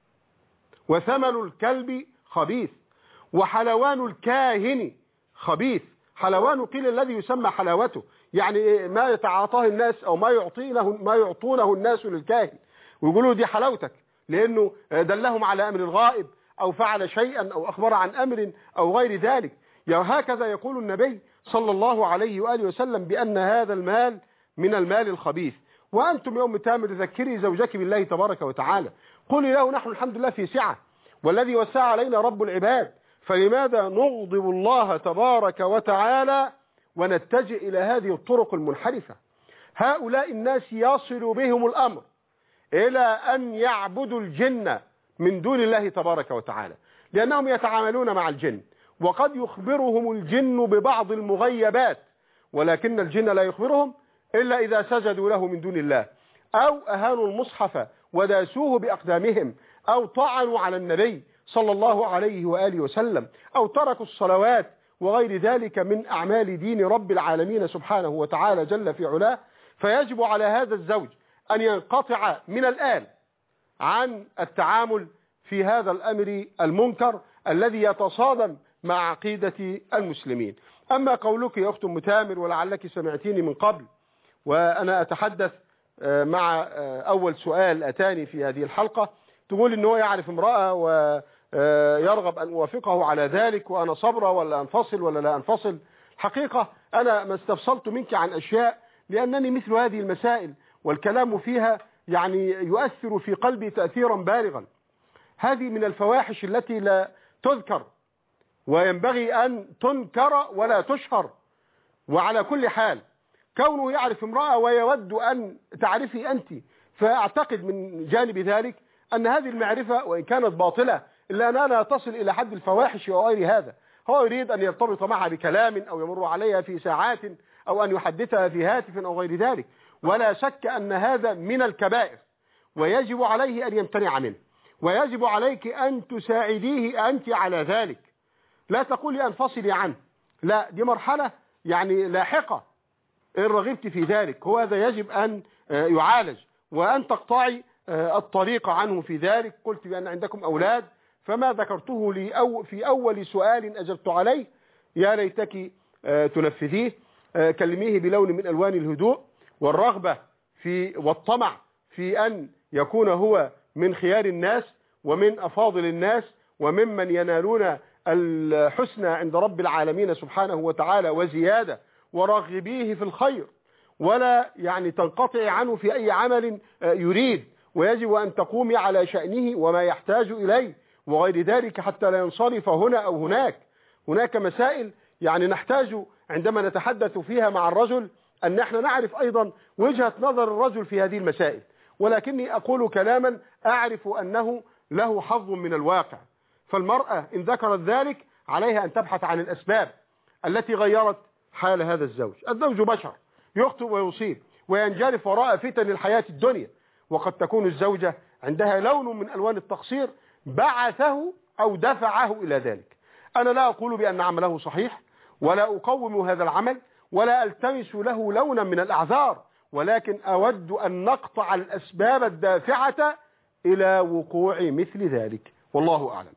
وثمن الكلب خبيث، وحلوان الكاهن خبيث. حلوان قيل الذي يسمى حلاوته، يعني ما يتعاطاه الناس أو ما يعطينه ما يعطونه الناس للكاهن ويقولوا دي حلاوتك، لأنه دلهم على أمر الغائب أو فعل شيئا أو أخبر عن أمر أو غير ذلك. هكذا يقول النبي صلى الله عليه وآله وسلم بأن هذا المال من المال الخبيث. وأنتم يوم تامر ذكري زوجك بالله تبارك وتعالى، قولي له نحن الحمد لله في سعة، والذي وسع علينا رب العباد، فلماذا نغضب الله تبارك وتعالى ونتجه إلى هذه الطرق المنحرفة؟ هؤلاء الناس يصل بهم الأمر إلى أن يعبدوا الجن من دون الله تبارك وتعالى، لأنهم يتعاملون مع الجن، وقد يخبرهم الجن ببعض المغيبات، ولكن الجن لا يخبرهم إلا إذا سجدوا له من دون الله، أو أهانوا المصحف وداسوه بأقدامهم، أو طعنوا على النبي صلى الله عليه وآله وسلم، أو تركوا الصلوات وغير ذلك من أعمال دين رب العالمين سبحانه وتعالى جل في علاه. فيجب على هذا الزوج أن ينقطع من الآن عن التعامل في هذا الأمر المنكر الذي يتصادم مع عقيدة المسلمين. أما قولك يا أخت متامر، ولعلك سمعتيني من قبل وأنا أتحدث مع أول سؤال أتاني في هذه الحلقة، تقول إنه يعرف امرأة ويرغب أن أوافقه على ذلك، وأنا صبرة ولا أنفصل ولا لا أنفصل. حقيقة أنا ما استفصلت منك عن أشياء لأنني مثل هذه المسائل والكلام فيها يعني يؤثر في قلبي تأثيرا بالغا. هذه من الفواحش التي لا تذكر وينبغي أن تنكر ولا تشهر. وعلى كل حال كونه يعرف امرأة ويود أن تعرفي أنت، فأعتقد من جانب ذلك أن هذه المعرفة وإن كانت باطلة إلا أنها لا تصل إلى حد الفواحش وغير هذا. هو يريد أن يرتبط معها بكلام أو يمر عليها في ساعات أو أن يحدثها في هاتف أو غير ذلك، ولا شك أن هذا من الكبائر ويجب عليه أن يمتنع منه، ويجب عليك أن تساعديه أنت على ذلك. لا تقولي أنفصلي عنه، لا، دي مرحلة يعني لاحقة إن رغبت في ذلك. هو هذا يجب أن يعالج وأن تقطعي الطريق عنه في ذلك. قلت بأن عندكم أولاد، فما ذكرته لي أو في أول سؤال أجبت عليه يا ليتك تنفذيه. كلميه بلون من ألوان الهدوء والرغبة في والطمع في أن يكون هو من خيار الناس ومن أفاضل الناس وممن ينالون الحسنى عند رب العالمين سبحانه وتعالى وزيادة، ورغبيه في الخير ولا يعني تنقطع عنه في أي عمل يريد، ويجب أن تقومي على شأنه وما يحتاج إليه وغير ذلك حتى لا ينصرف هنا أو هناك. هناك مسائل يعني نحتاج عندما نتحدث فيها مع الرجل أن نحن نعرف أيضا وجهة نظر الرجل في هذه المسائل، ولكني أقول كلاما أعرف أنه له حظ من الواقع. فالمرأة إن ذكرت ذلك عليها أن تبحث عن الأسباب التي غيرت حال هذا الزوج. الزوج بشر يخطئ ويصيب وينجرف وراء فتن الحياة الدنيا، وقد تكون الزوجة عندها لون من ألوان التقصير بعثه أو دفعه إلى ذلك. أنا لا أقول بأن عمله صحيح ولا أقوم هذا العمل ولا ألتمس له لونا من الأعذار، ولكن أود أن نقطع الأسباب الدافعة إلى وقوع مثل ذلك، والله أعلم.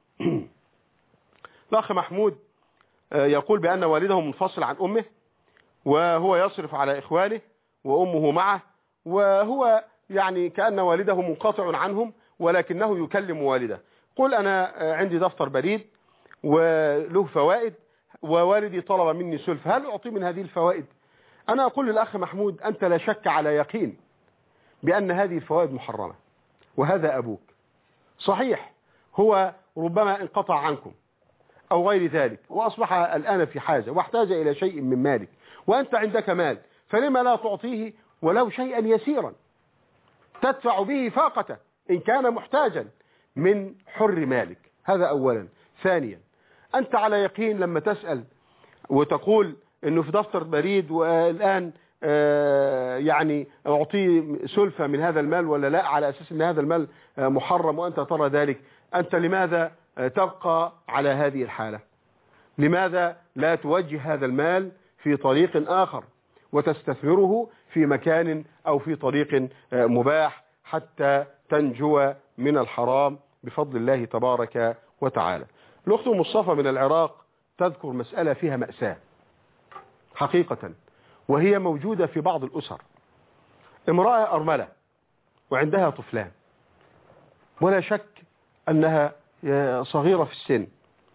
الأخ محمود يقول بأن والده منفصل عن أمه وهو يصرف على إخوانه وأمه معه، وهو يعني كأن والده منقطع عنهم ولكنه يكلم والده. قل أنا عندي دفتر بريد وله فوائد ووالدي طلب مني سلف، هل أعطي من هذه الفوائد؟ أنا أقول للأخ محمود أنت لا شك على يقين بأن هذه الفوائد محرمة، وهذا أبوك صحيح هو ربما انقطع عنكم أو غير ذلك وأصبح الآن في حاجة واحتاج إلى شيء من مالك، وأنت عندك مال، فلما لا تعطيه ولو شيئا يسيرا تدفع به فاقته إن كان محتاجا من حر مالك؟ هذا أولا. ثانيا، أنت على يقين لما تسأل وتقول أنه في دفتر بريد والآن آه يعني أعطيه سلفة من هذا المال ولا لا، على أساس أن هذا المال آه محرم وأنت ترى ذلك، أنت لماذا آه تبقى على هذه الحالة؟ لماذا لا توجه هذا المال في طريق آخر وتستثمره في مكان أو في طريق آه مباح حتى تنجو من الحرام بفضل الله تبارك وتعالى؟ الأخت مصطفى من العراق تذكر مسألة فيها مأساة حقيقة، وهي موجودة في بعض الأسر. امرأة أرملة وعندها طفلان، ولا شك أنها صغيرة في السن،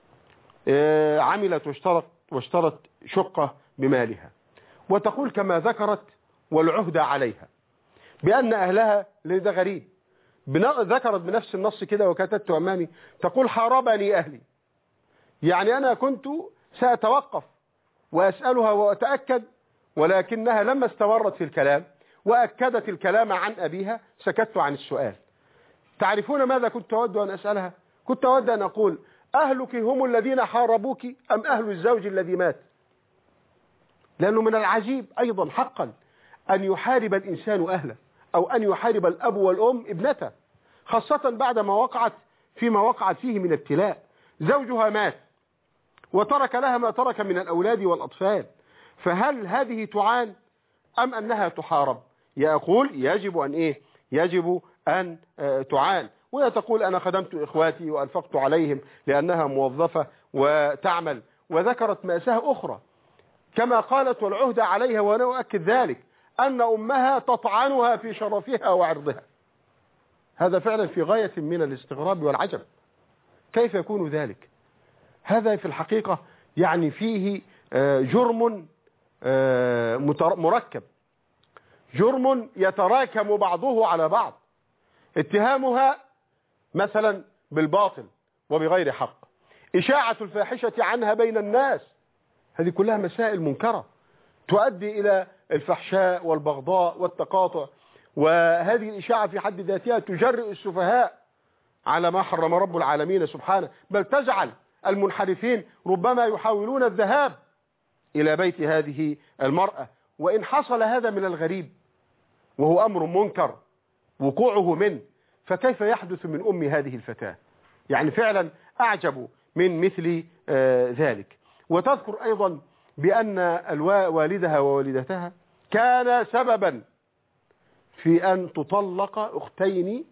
عملت واشترت, واشترت شقة بمالها، وتقول كما ذكرت والعهد عليها بأن أهلها، ده غريب، ذكرت بنفس النص كده وكتبت أمامي، تقول حاربني أهلي، يعني أنا كنت سأتوقف وأسألها وأتأكد، ولكنها لما استمرت في الكلام وأكدت الكلام عن أبيها سكت عن السؤال. تعرفون ماذا كنت أود أن أسألها؟ كنت أود أن أقول أهلك هم الذين حاربوك أم أهل الزوج الذي مات؟ لأنه من العجيب أيضا حقا أن يحارب الإنسان أهله أو أن يحارب الأب والأم ابنته، خاصة بعد ما وقعت فيما وقعت فيه من ابتلاء. زوجها مات وترك لها ما ترك من الأولاد والأطفال، فهل هذه تعان أم أنها تحارب؟ يقول يجب أن إيه؟ يجب أن تعان. وهي تقول أنا خدمت إخواتي وأنفقت عليهم لأنها موظفة وتعمل، وذكرت مأساة أخرى كما قالت والعهد عليها، وأنا أؤكد ذلك، أن أمها تطعنها في شرفها وعرضها. هذا فعلا في غاية من الاستغراب والعجب، كيف يكون ذلك؟ هذا في الحقيقة يعني فيه جرم مركب، جرم يتراكم بعضه على بعض. اتهامها مثلا بالباطل وبغير حق، إشاعة الفاحشة عنها بين الناس، هذه كلها مسائل منكرة تؤدي إلى الفحشاء والبغضاء والتقاطع، وهذه الإشاعة في حد ذاتها تجرئ السفهاء على ما حرم رب العالمين سبحانه، بل تجعل المنحرفين ربما يحاولون الذهاب إلى بيت هذه المرأة. وإن حصل هذا من الغريب وهو أمر منكر وقوعه منه، فكيف يحدث من أم هذه الفتاة؟ يعني فعلا أعجب من مثل آه ذلك. وتذكر أيضا بأن والدها ووالدتها كان سببا في أن تطلق أختين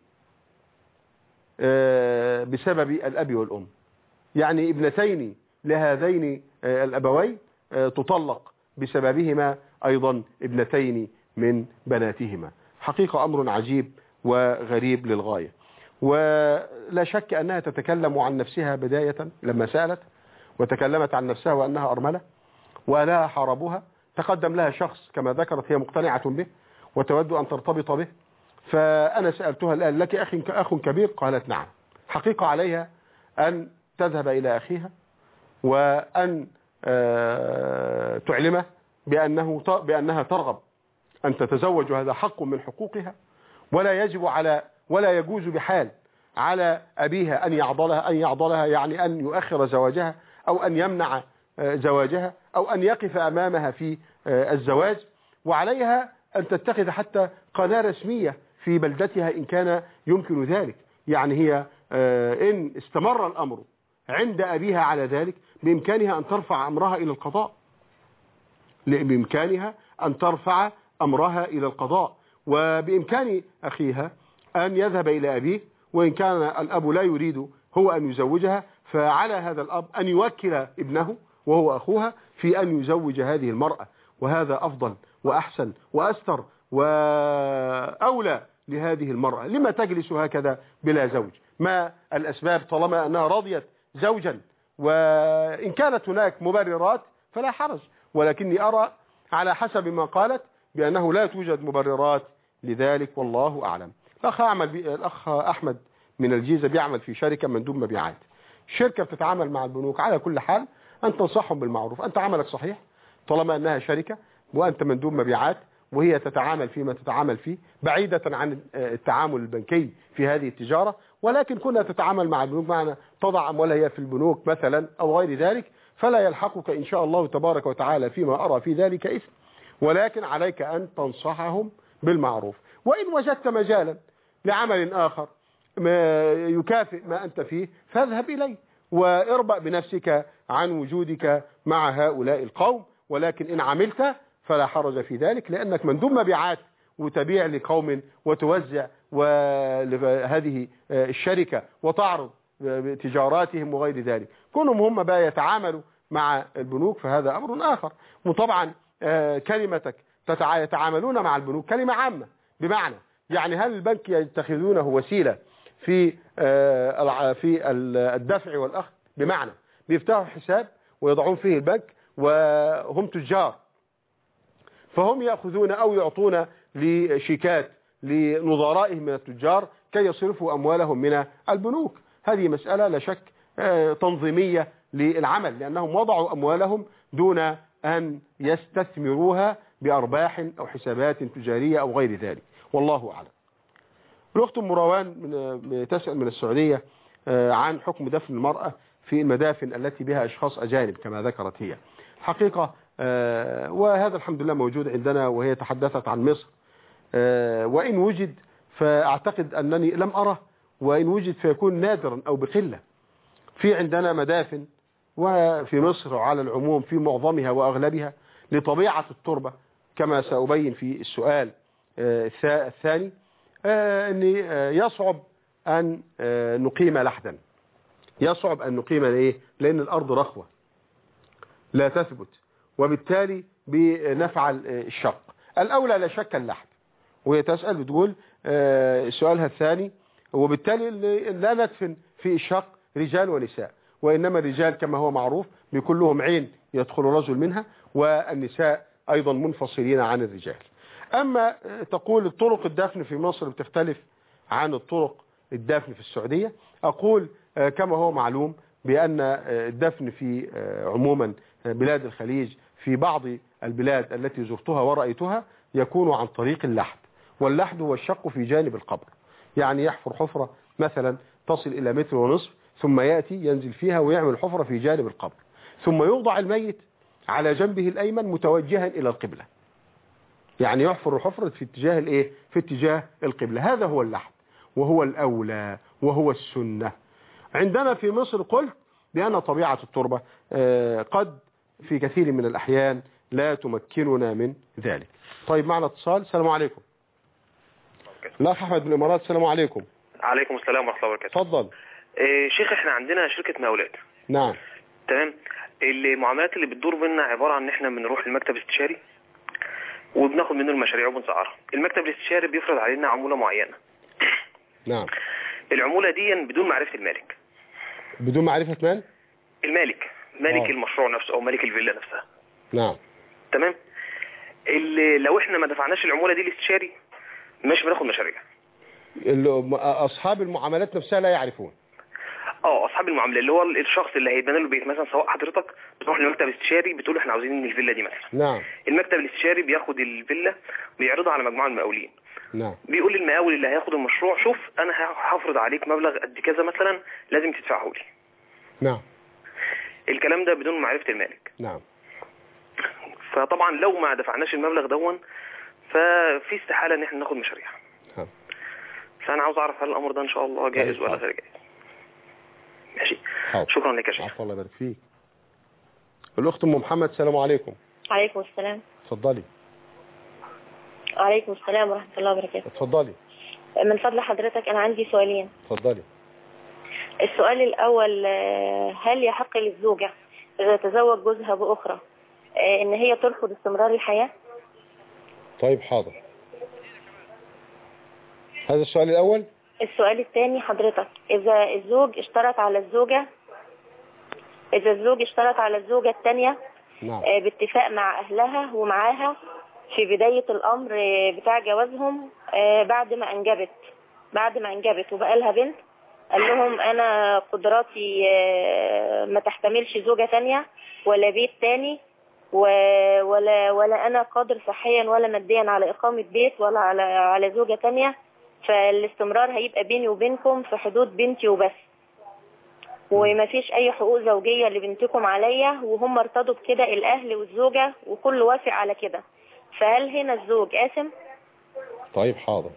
آه بسبب الأب والأم، يعني ابنتين لهذين آه الأبوين آه تطلق بسببهما أيضا ابنتين من بناتهما. حقيقة أمر عجيب وغريب للغاية. ولا شك أنها تتكلم عن نفسها بداية لما سألت، وتكلمت عن نفسها وأنها أرملة ولا حاربوها. تقدم لها شخص كما ذكرت هي مقتنعة به وتود أن ترتبط به، فأنا سألتها الآن لك أخ أخ كبير؟ قالت نعم. حقيقة عليها أن تذهب إلى أخيها وأن تعلمه بأنه بأنها ترغب أن تتزوج، وهذا حق من حقوقها، ولا يجب على ولا يجوز بحال على أبيها أن يعضلها أن يعضلها يعني أن يؤخر زواجها أو أن يمنع زواجها أو أن يقف أمامها في الزواج. وعليها أن تتخذ حتى قناة رسمية في بلدتها إن كان يمكن ذلك. يعني هي إن استمر الأمر عند أبيها على ذلك بإمكانها أن ترفع أمرها إلى القضاء بإمكانها أن ترفع أمرها إلى القضاء وبإمكان أخيها أن يذهب إلى أبيه، وإن كان الأب لا يريد هو أن يزوجها فعلى هذا الأب أن يوكل ابنه وهو أخوها في أن يزوج هذه المرأة، وهذا أفضل وأحسن وأستر وأولى لهذه المرأة. لما تجلس هكذا بلا زوج؟ ما الأسباب طالما أنها رضيت زوجا؟ وإن كانت هناك مبررات فلا حرج، ولكني أرى على حسب ما قالت بأنه لا توجد مبررات لذلك، والله أعلم. الأخ أحمد الأخ أحمد من الجيزة بيعمل في شركة مندوب مبيعات، الشركة بتتعامل مع البنوك على كل حال أن تنصحهم بالمعروف. أنت عملك صحيح طالما أنها شركة وأنت مندوب مبيعات وهي تتعامل فيما تتعامل فيه بعيدة عن التعامل البنكي في هذه التجارة، ولكن كنا تتعامل مع البنوك معنا تضع أموالها هي في البنوك مثلا أو غير ذلك، فلا يلحقك إن شاء الله تبارك وتعالى فيما أرى في ذلك إثم، ولكن عليك أن تنصحهم بالمعروف. وإن وجدت مجالا لعمل آخر ما يكافئ ما أنت فيه فاذهب إليه واربأ بنفسك عن وجودك مع هؤلاء القوم، ولكن إن عملت فلا حرج في ذلك، لأنك مندوب مبيعات وتبيع لقوم وتوزع هذه الشركة وتعرض تجاراتهم وغير ذلك. كونهم هم بقى يتعاملوا مع البنوك فهذا أمر آخر. وطبعا كلمتك يتعاملون مع البنوك كلمة عامة، بمعنى يعني هل البنك يتخذونه وسيلة في في الدفع والأخذ؟ بمعنى بيفتحوا حساب ويضعون فيه البنك وهم تجار، فهم يأخذون أو يعطون لشيكات لنظرائهم من التجار كي يصرفوا أموالهم من البنوك. هذه مسألة لا شك تنظيمية للعمل، لأنهم وضعوا أموالهم دون أن يستثمروها بأرباح أو حسابات تجارية أو غير ذلك، والله أعلم. الأخت مروان تسأل من السعودية عن حكم دفن المرأة في المدافن التي بها أشخاص أجانب كما ذكرت هي. حقيقة وهذا الحمد لله موجود عندنا، وهي تحدثت عن مصر، وإن وجد فأعتقد أنني لم أره، وإن وجد فيكون نادرا أو بقلة. في عندنا مدافن وفي مصر على العموم في معظمها وأغلبها لطبيعة التربة كما سأبين في السؤال الثاني أن يصعب أن نقيم لحدا، يصعب أن نقيم لإيه؟ لأن الأرض رخوة لا تثبت، وبالتالي بنفعل الشق. الأولى لا شك اللحد، وهي تسأل بتقول سؤالها الثاني، وبالتالي لا ندفن في الشق رجال ونساء، وإنما الرجال كما هو معروف بيكون لهم عين يدخل رجل منها، والنساء أيضا منفصلين عن الرجال. أما تقول الطرق الدفن في مصر بتختلف عن الطرق الدفن في السعودية، أقول كما هو معلوم بأن الدفن في عموما بلاد الخليج في بعض البلاد التي زرتها ورأيتها يكون عن طريق اللحد، واللحد هو الشق في جانب القبر، يعني يحفر حفرة مثلا تصل إلى متر ونصف ثم يأتي ينزل فيها ويعمل حفرة في جانب القبر، ثم يوضع الميت على جنبه الأيمن متوجها إلى القبلة، يعني يحفر الحفرة في اتجاه الايه؟ في اتجاه القبلة. هذا هو اللحد وهو الأولى وهو السنة. عندنا في مصر قلت بأن طبيعة التربة قد في كثير من الأحيان لا تمكننا من ذلك. طيب معنا اتصال. السلام عليكم. الأخ أحمد من الإمارات. السلام عليكم. عليكم السلام ورحمة الله وبركاته. تفضل. إيه شيخ، احنا عندنا شركة مقاولات. نعم. تمام. المعاملات اللي بتدور بينا عبارة عن ان احنا بنروح للمكتب الاستشاري وبناخد منه المشاريع وبنسعرها. المكتب الاستشاري بيفرض علينا عمولة معينة. نعم. العمولة دي بدون معرفة المالك. بدون معرفة مال؟ المالك، مالك آه. المشروع نفسه او مالك الفيلا نفسها. نعم. تمام. اللي لو احنا ما دفعناش العمولة دي للاستشاري مش بناخد مشاريع. أصحاب المعاملات نفسها لا يعرفون. اه اصحاب المعامله اللي هو الشخص اللي هيبنى له البيت مثلا، سواء حضرتك بتروح لمكتب استشاري بتقول له احنا عاوزين الفيلا دي مثلا. نعم. المكتب الاستشاري بياخد الفيلا ويعرضها على مجموعه من المقاولين. نعم. بيقول للمقاول اللي هياخد المشروع شوف انا هفرض عليك مبلغ قد كذا مثلا لازم تدفعه لي. نعم. الكلام ده بدون معرفه المالك. نعم. فطبعا لو ما دفعناش المبلغ دون ففي استحاله ان احنا ناخد مشاريع. نعم. فانا عاوز اعرف هل الامر ده ان شاء الله جائز ولا غير جائز. ماشي. حاضر. شكرا لك يا شيخ. عفوا الله يبارك فيك. الاخت ام محمد السلام عليكم. عليكم السلام. اتفضلي. عليكم السلام ورحمه الله وبركاته. اتفضلي. من فضل حضرتك انا عندي سؤالين. اتفضلي. السؤال الاول، هل يحق للزوجه اذا تزوج جوزها باخرى ان هي ترفض استمرار الحياه؟ طيب حاضر. هذا السؤال الاول. السؤال الثاني حضرتك، اذا الزوج اشترط على الزوجه اذا الزوج اشترط على الزوجه الثانيه نعم. باتفاق مع اهلها ومعاها في بدايه الامر بتاع جوازهم، بعد ما انجبت بعد ما انجبت وبقى لها بنت، قال لهم انا قدراتي ما تحتملش زوجه ثانيه ولا بيت ثاني ولا ولا انا قادر صحيا ولا ماديا على اقامه بيت ولا على على زوجه ثانيه، فالاستمرار هيبقى بيني وبينكم في حدود بنتي وبس، وما فيش اي حقوق زوجيه لبنتكم عليا، وهم ارتضوا بكده الاهل والزوجه وكل وافق على كده، فهل هنا الزوج آثم؟ طيب حاضر.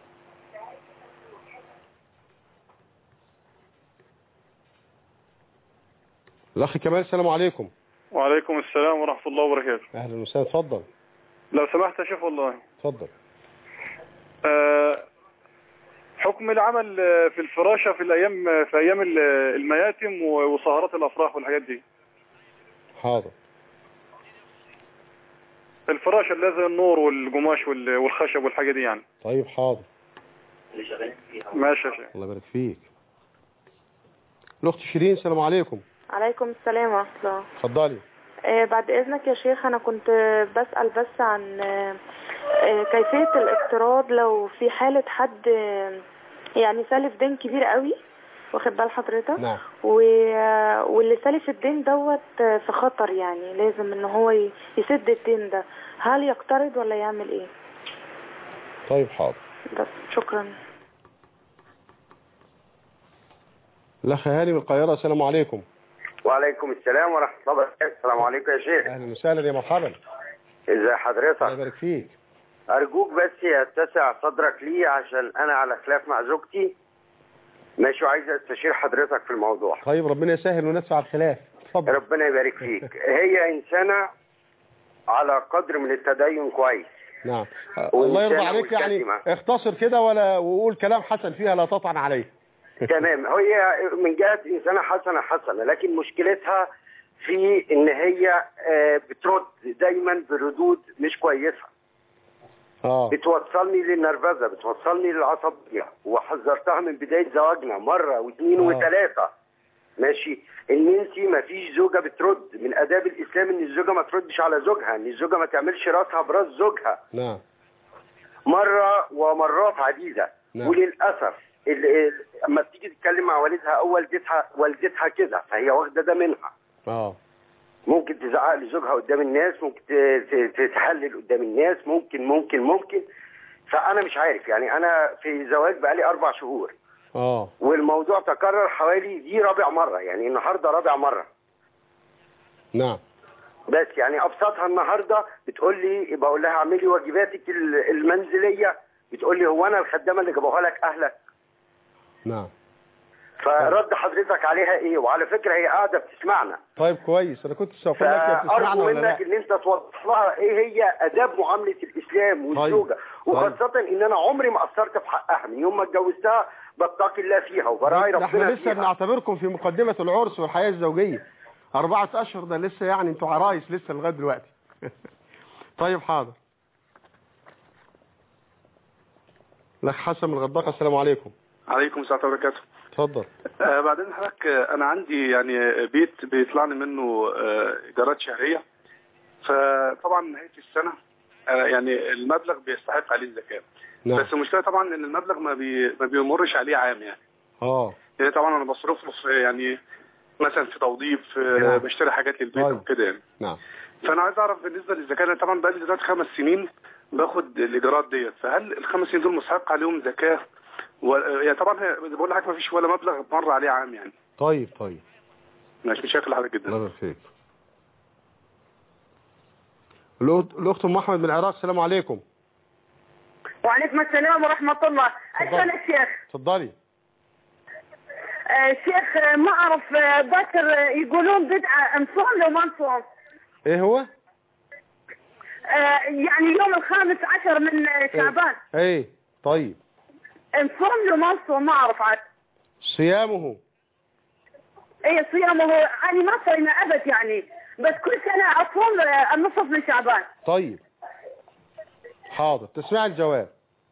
الاخ كمال السلام عليكم. وعليكم السلام ورحمة الله وبركاته. اهلا وسهلا. اتفضل. لو سمحت يا شيخ والله. اتفضل. أه حكم العمل في الفراشة في الايام في ايام المياتم وسهرات الافراح والحاجات دي. حاضر. الفراشة اللي زي النور والقماش والخشب والحاجة دي يعني. طيب حاضر. ماشي يا شيخ. الله يبارك فيك. الاخت شيرين السلام عليكم. عليكم السلام ورحمة الله. اتفضلي. آه بعد اذنك يا شيخ، انا كنت بسأل بس عن آه آه كيفية الاقتراض لو في حالة حد آه يعني سالف دين كبير قوي، واخد بال حضرتك؟ نعم. واللي سالف الدين دوت في خطر، يعني لازم ان هو يسد الدين ده، هل يقترض ولا يعمل ايه؟ طيب حاضر. بس شكرا. الاخ هاني من القاهرة السلام عليكم. وعليكم السلام ورحمة الله وبركاته. السلام عليكم يا شيخ. اهلا وسهلا يا مرحبا. ازي حضرتك؟ الله يبارك فيك. ارجوك بس يتسع صدرك لي عشان انا على خلاف مع زوجتي، ماشي، وعايز استشير حضرتك في الموضوع. طيب ربنا يسهل وندفع الخلاف. اتفضل. ربنا يبارك فيك. هي انسانة على قدر من التدين كويس. نعم. الله يرضى عليك، يعني اختصر كده ولا وقول كلام حسن فيها لا تطعن عليه. تمام. هي من جهة انسانة حسنة حسنة، لكن مشكلتها في ان هي بترد دايما بردود مش كويسة. اه بتوصلني للنرفزة، بتوصلني للعصبية، وحذرتها من بداية زواجنا مرة واثنين آه. وثلاثة، ماشي، ان انت ما فيش زوجة بترد. من اداب الاسلام ان الزوجة ما تردش على زوجها، ان الزوجة ما تعملش راسها براس زوجها. نعم. مرة ومرات عديدة. نعم. وللأسف اما بتيجي تتكلم مع والدها او والدتها والدتها كده، فهي واخدة ده منها. اه ممكن تزعق لزوجها قدام الناس، ممكن تتهلل قدام الناس، ممكن ممكن ممكن فأنا مش عارف، يعني أنا في زواج بقالي أربع شهور. اه والموضوع تكرر حوالي دي رابع مرة، يعني النهاردة رابع مرة. نعم. بس يعني أبسطها النهاردة بتقول لي، بقول لها اعملي واجباتك المنزلية، بتقول لي هو أنا الخدامة اللي جابوها لك أهلك؟ نعم. فرد حضرتك عليها ايه؟ وعلى فكره هي قاعده بتسمعنا. طيب كويس، انا كنت سأقول لك هي بتسمعنا ولا لا؟ ارجو منك ان انت توضح لها ايه هي اداب معامله الاسلام والزوجه. طيب. وخاصه طيب. ان انا عمري ما قصرت في حقها، من يوم ما اتجوزتها بتقي الله فيها وبراعي ربنا فيها. احنا لسه بنعتبركم في مقدمه العرس والحياه الزوجيه أربعة أشهر، ده لسه يعني انتوا عرايس لسه لغايه دلوقتي. طيب حاضر. الاخ حسن من الغردقه السلام عليكم. عليكم السلام وبركاته. اتفضل. آه بعدين حضرتك، آه انا عندي يعني بيت بيطلعني منه آه ايجارات شهريه، فطبعا نهايه السنه آه يعني المبلغ بيستحق عليه الزكاه. نعم. بس المشكله طبعا ان المبلغ ما بي ما بيمرش عليه عام يعني. اه يعني طبعا انا بصرف له في يعني مثلا في توظيف، نعم. بشتري حاجات للبيت طيب. وكده يعني. نعم. فانا عايز اعرف بالنسبه للزكاه، انا طبعا بقى لي دلوقتي خمس سنين باخد الايجارات ديت، فهل الخمس سنين دول مستحق عليهم زكاه؟ و... يعني طبعا بقول لحضرتك ما فيش ولا مبلغ مر عليه عام يعني. طيب طيب ماشي، متشكر لحضرتك جدا. الله يبارك فيك. الاخت ام احمد من العراق، السلام عليكم. وعليكم السلام ورحمه الله. اسال الشيخ. اتفضلي. آه شيخ، ما اعرف باكر يقولون بدعه نصوم لو ما نصوم. ايه هو؟ آه يعني يوم الخامس عشر من شعبان. ايه, ايه. طيب نصوم لو ما نصوم ما اعرف عاد. صيامه. ايه صيامه، انا ما صينا ابد يعني، بس كل سنه اصوم النصف من شعبان. طيب حاضر، تسمع الجواب.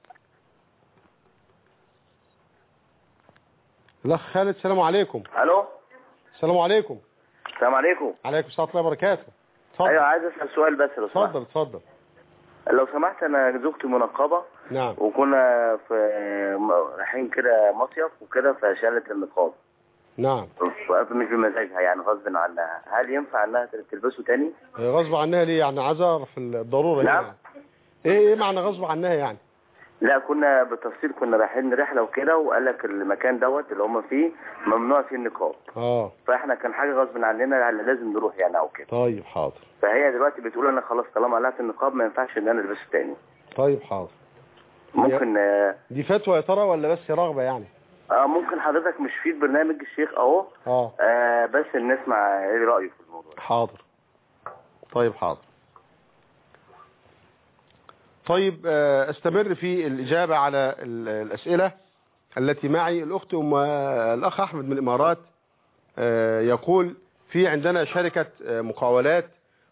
الاخ خالد، السلام عليكم. الو. السلام عليكم. السلام عليكم. عليكم السلام ورحمه الله وبركاته. اتفضل. ايوه عايز اسال سؤال بس لو سمحت. اتفضل اتفضل. لو سمحت، انا زوجتي منقبه. نعم. وكنا في رايحين كده مصيف وكده، فشالت النقاب. نعم. مش بمزاجها يعني، غصب عنها، هل ينفع انها تلبسه تاني؟ غصب عنها ليه يعني؟ عذر في الضروره. نعم. يعني. ايه ايه معنى غصب عنها يعني؟ لا كنا بالتفصيل، كنا رايحين رحله وكده، وقال لك المكان دوت اللي هم فيه ممنوع فيه النقاب. اه. فاحنا كان حاجه غصب عننا يعني لازم نروح يعني او كده. طيب حاضر. فهي دلوقتي بتقول انا خلاص طالما قلعت النقاب ما ينفعش ان انا البسه تاني. طيب حاضر. ممكن آه دي فتوى يا ترى ولا بس رغبه يعني؟ اه ممكن حضرتك مش في برنامج الشيخ اهو. اه. آه بس نسمع ايه رايه في الموضوع. حاضر. طيب حاضر. طيب استمر في الإجابة على الأسئلة التي معي. الأخت أم الأخ أحمد من الإمارات يقول في عندنا شركة مقاولات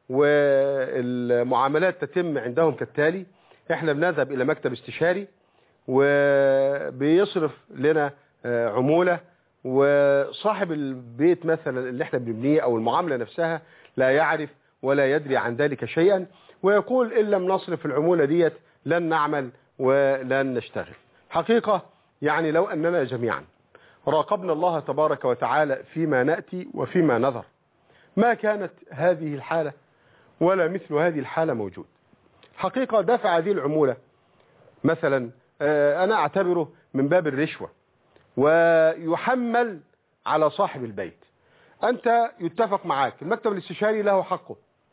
والمعاملات تتم عندهم كالتالي: احنا بنذهب إلى مكتب استشاري وبيصرف لنا عمولة، وصاحب البيت مثلا اللي احنا بنبنيه أو المعاملة نفسها لا يعرف ولا يدري عن ذلك شيئا، ويقول إن لم نصرف العمولة ديت لن نعمل ولن نشتغل. حقيقة يعني لو أننا جميعا راقبنا الله تبارك وتعالى فيما نأتي وفيما نذر ما كانت هذه الحالة ولا مثل هذه الحالة موجود. حقيقة دفع هذه العمولة مثلا أنا أعتبره من باب الرشوة، ويحمل على صاحب البيت. أنت يتفق معك المكتب الاستشاري له حقه،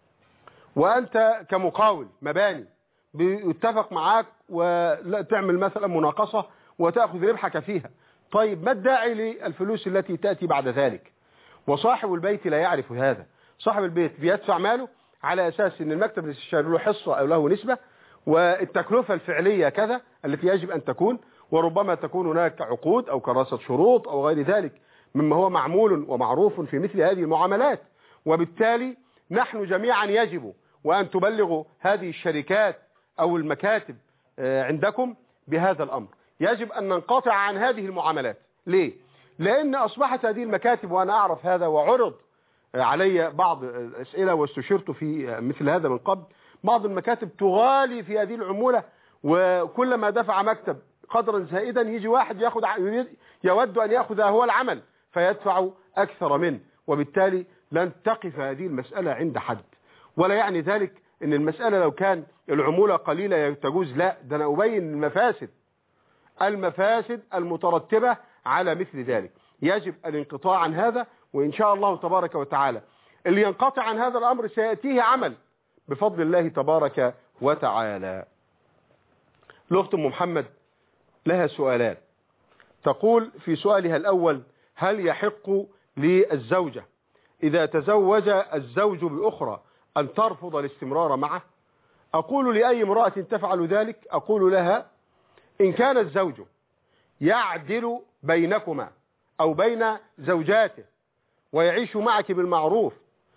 وأنت كمقاول مباني بيتفق معاك وتعمل مثلا مناقصة وتأخذ ربحك فيها. طيب ما الداعي للفلوس التي تأتي بعد ذلك؟ وصاحب البيت لا يعرف هذا. صاحب البيت بيدفع ماله على أساس أن المكتب الاستشاري له حصة أو له نسبة، والتكلفة الفعلية كذا التي يجب أن تكون، وربما تكون هناك عقود أو كراسة شروط أو غير ذلك مما هو معمول ومعروف في مثل هذه المعاملات. وبالتالي نحن جميعا يجب وأن تبلغوا هذه الشركات أو المكاتب عندكم بهذا الأمر. يجب أن ننقطع عن هذه المعاملات. ليه؟ لأن أصبحت هذه المكاتب، وأنا أعرف هذا وعرض علي بعض الأسئلة واستشرت في مثل هذا من قبل، بعض المكاتب تغالي في هذه العمولة، وكلما دفع مكتب قدرا زائدا يجي واحد ياخد يود أن يأخذ هو العمل فيدفع أكثر منه، وبالتالي لن تقف هذه المسألة عند حد. ولا يعني ذلك أن المسألة لو كان العمولة قليلة تجوز، لا، ده أنا أبين المفاسد المفاسد المترتبة على مثل ذلك. يجب الانقطاع عن هذا، وإن شاء الله تبارك وتعالى اللي ينقطع عن هذا الأمر سيأتيه عمل بفضل الله تبارك وتعالى. الأخت أم محمد لها سؤالان. تقول في سؤالها الأول: هل يحق للزوجة إذا تزوج الزوج بأخرى أن ترفض الاستمرار معه؟ أقول لأي امرأة تفعل ذلك، أقول لها: إن كان الزوج يعدل بينكما أو بين زوجاته ويعيش معك بالمعروف،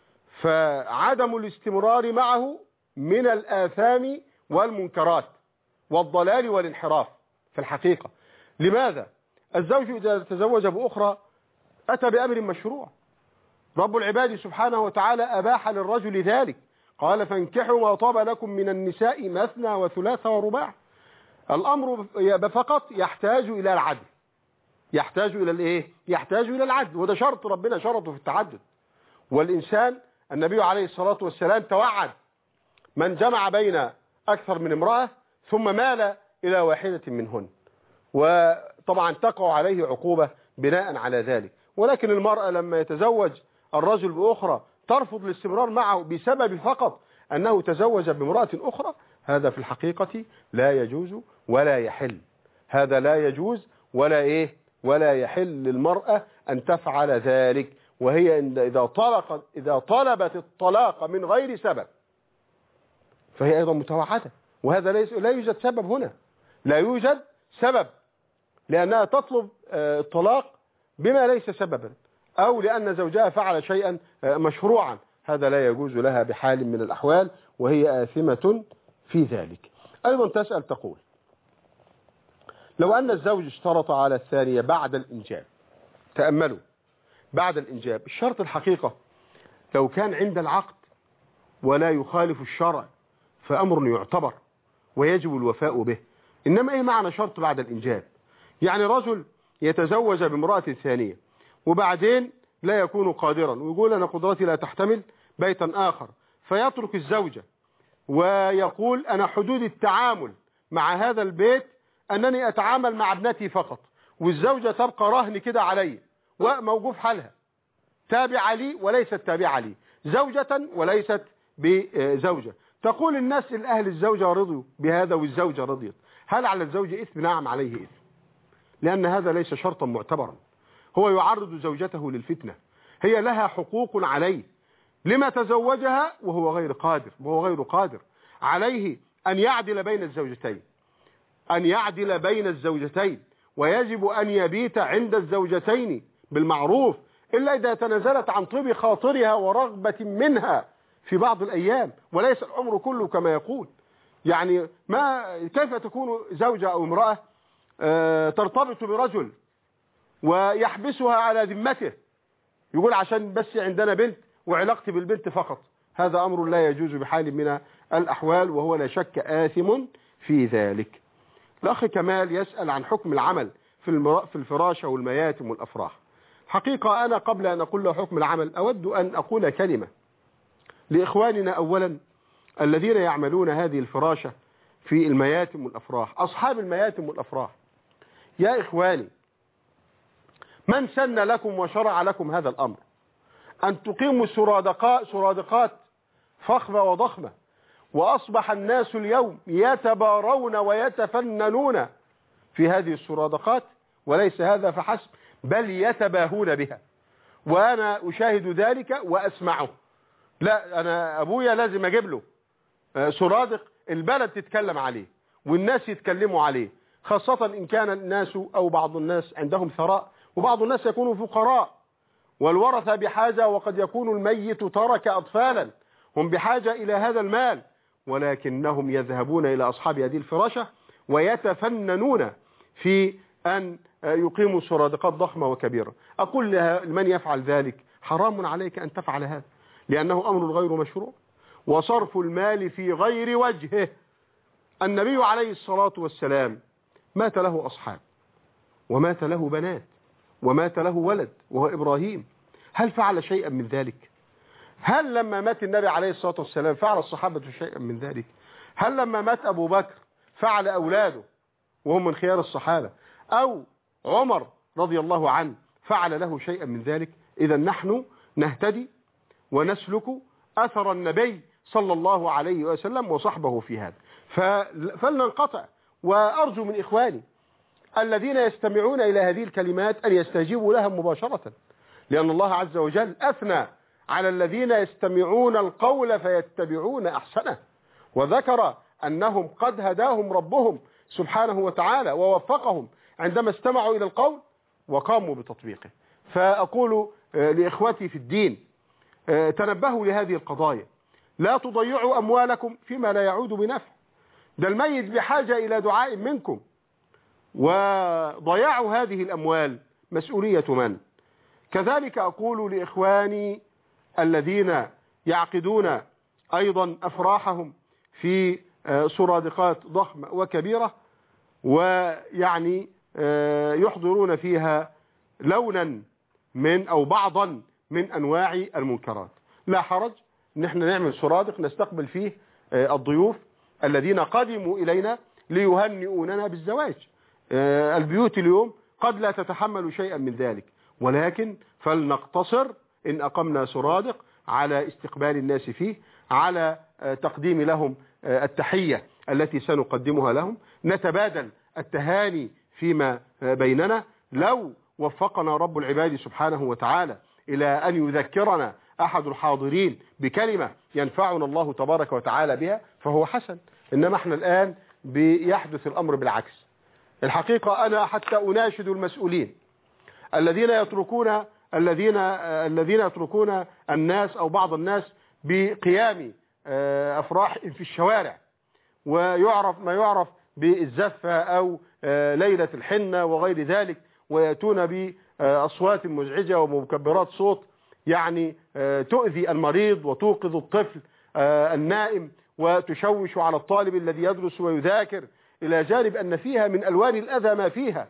فعدم الاستمرار معه من الآثام والمنكرات والضلال والانحراف في الحقيقة. لماذا؟ الزوج إذا تزوج بأخرى أتى بأمر مشروع، رب العباد سبحانه وتعالى أباح للرجل ذلك، قال: فانكحوا ما طاب لكم من النساء مثنى وثلاث ورباع. الأمر فقط يحتاج إلى العدل، يحتاج إلى الإيه؟ يحتاج إلى العدل، وده شرط ربنا شرطه في التعدد. والإنسان النبي عليه الصلاة والسلام توعد من جمع بين أكثر من امرأة ثم مال إلى واحدة منهن، وطبعا تقع عليه عقوبة بناء على ذلك. ولكن المرأة لما يتزوج الرجل بأخرى ترفض الاستمرار معه بسبب فقط أنه تزوج بامرأة أخرى، هذا في الحقيقة لا يجوز ولا يحل. هذا لا يجوز ولا إيه ولا يحل للمرأة أن تفعل ذلك. وهي إذا طلقت إذا طلبت الطلاق من غير سبب فهي أيضا متوعدة، وهذا ليس لا يوجد سبب هنا، لا يوجد سبب لأنها تطلب الطلاق بما ليس سببا، أو لأن زوجها فعل شيئا مشروعا، هذا لا يجوز لها بحال من الأحوال، وهي آثمة في ذلك. أيضا تسأل تقول: لو أن الزوج اشترط على الثانية بعد الإنجاب، تأملوا، بعد الإنجاب، الشرط الحقيقة لو كان عند العقد ولا يخالف الشرع فأمر يعتبر ويجب الوفاء به. إنما إيه معنى شرط بعد الإنجاب؟ يعني رجل يتزوج بامرأة ثانية وبعدين لا يكون قادرا ويقول أنا قدرتي لا تحتمل بيتا آخر، فيترك الزوجة ويقول أنا حدود التعامل مع هذا البيت أنني أتعامل مع ابنتي فقط، والزوجة تبقى رهن كده علي وموقوف حالها، تابعة لي وليست تابعة لي، زوجة وليست بزوجة. تقول الناس الأهل الزوجة رضوا بهذا والزوجة رضيت، هل على الزوج إثم؟ نعم عليه إثم، لأن هذا ليس شرطا معتبرا، هو يعرض زوجته للفتنة، هي لها حقوق عليه، لما تزوجها وهو غير قادر وهو غير قادر عليه أن يعدل بين الزوجتين، أن يعدل بين الزوجتين، ويجب أن يبيت عند الزوجتين بالمعروف، إلا إذا تنازلت عن طيب خاطرها ورغبة منها في بعض الأيام، وليس العمر كله كما يقول. يعني ما كيف تكون زوجة أو امرأة ترتبط برجل ويحبسها على ذمته، يقول عشان بس عندنا بنت وعلاقتي بالبنت فقط، هذا أمر لا يجوز بحال من الأحوال، وهو لا شك آثم في ذلك. الأخ كمال يسأل عن حكم العمل في في الفراشة والمياتم والأفراح. حقيقة أنا قبل أن أقول له حكم العمل أود أن أقول كلمة لإخواننا أولا الذين يعملون هذه الفراشة في المياتم والأفراح، أصحاب المياتم والأفراح. يا إخواني، من سن لكم وشرع لكم هذا الأمر أن تقيموا سرادقات سرادقات فخمة وضخمة، وأصبح الناس اليوم يتبارون ويتفننون في هذه السرادقات، وليس هذا فحسب بل يتباهون بها، وأنا أشاهد ذلك وأسمعه. لا، أنا أبويا لازم أجيب له سرادق البلد تتكلم عليه والناس يتكلموا عليه، خاصة إن كان الناس أو بعض الناس عندهم ثراء، وبعض الناس يكونوا فقراء، والورثة بحاجة، وقد يكون الميت ترك أطفالا هم بحاجة إلى هذا المال، ولكنهم يذهبون إلى أصحاب هذه الفراشة ويتفننون في أن يقيموا سرادقات ضخمة وكبيرة. أقول لمن يفعل ذلك حرام عليك أن تفعل هذا، لأنه أمر غير مشروع وصرف المال في غير وجهه. النبي عليه الصلاة والسلام مات له أصحاب ومات له بنات ومات له ولد وهو إبراهيم، هل فعل شيئا من ذلك؟ هل لما مات النبي عليه الصلاة والسلام فعل الصحابة شيئا من ذلك؟ هل لما مات أبو بكر فعل أولاده وهم من خيار الصحابة، أو عمر رضي الله عنه فعل له شيئا من ذلك؟ إذا نحن نهتدي ونسلك أثر النبي صلى الله عليه وسلم وصحبه في هذا، فلننقطع. وأرجو من إخواني الذين يستمعون إلى هذه الكلمات أن يستجيبوا لها مباشرة، لأن الله عز وجل أثنى على الذين يستمعون القول فيتبعون أحسنه، وذكر أنهم قد هداهم ربهم سبحانه وتعالى ووفقهم عندما استمعوا إلى القول وقاموا بتطبيقه. فأقول لإخوتي في الدين تنبهوا لهذه القضايا، لا تضيعوا أموالكم فيما لا يعود بنفع، ده الميت بحاجة إلى دعاء منكم، وضياع هذه الأموال مسؤولية من؟ كذلك أقول لإخواني الذين يعقدون أيضا أفراحهم في سرادقات ضخمة وكبيرة، ويعني يحضرون فيها لونا من أو بعضا من أنواع المنكرات. لا حرج ان احنا نعمل سرادق نستقبل فيه الضيوف الذين قدموا إلينا ليهنئوننا بالزواج. البيوت اليوم قد لا تتحمل شيئا من ذلك، ولكن فلنقتصر إن أقمنا سرادق على استقبال الناس فيه، على تقديم لهم التحية التي سنقدمها لهم، نتبادل التهاني فيما بيننا. لو وفقنا رب العباد سبحانه وتعالى إلى أن يذكرنا أحد الحاضرين بكلمة ينفعنا الله تبارك وتعالى بها فهو حسن. إنما احنا الآن بيحدث الأمر بالعكس. الحقيقة أنا حتى أناشد المسؤولين الذين يتركون الذين الذين يتركون الناس أو بعض الناس بقيام أفراح في الشوارع، ويعرف ما يعرف بالزفة أو ليلة الحنة وغير ذلك، ويأتون بأصوات مزعجة ومكبرات صوت يعني تؤذي المريض وتوقظ الطفل النائم وتشوش على الطالب الذي يدرس ويذاكر، إلى جانب أن فيها من ألوان الأذى ما فيها،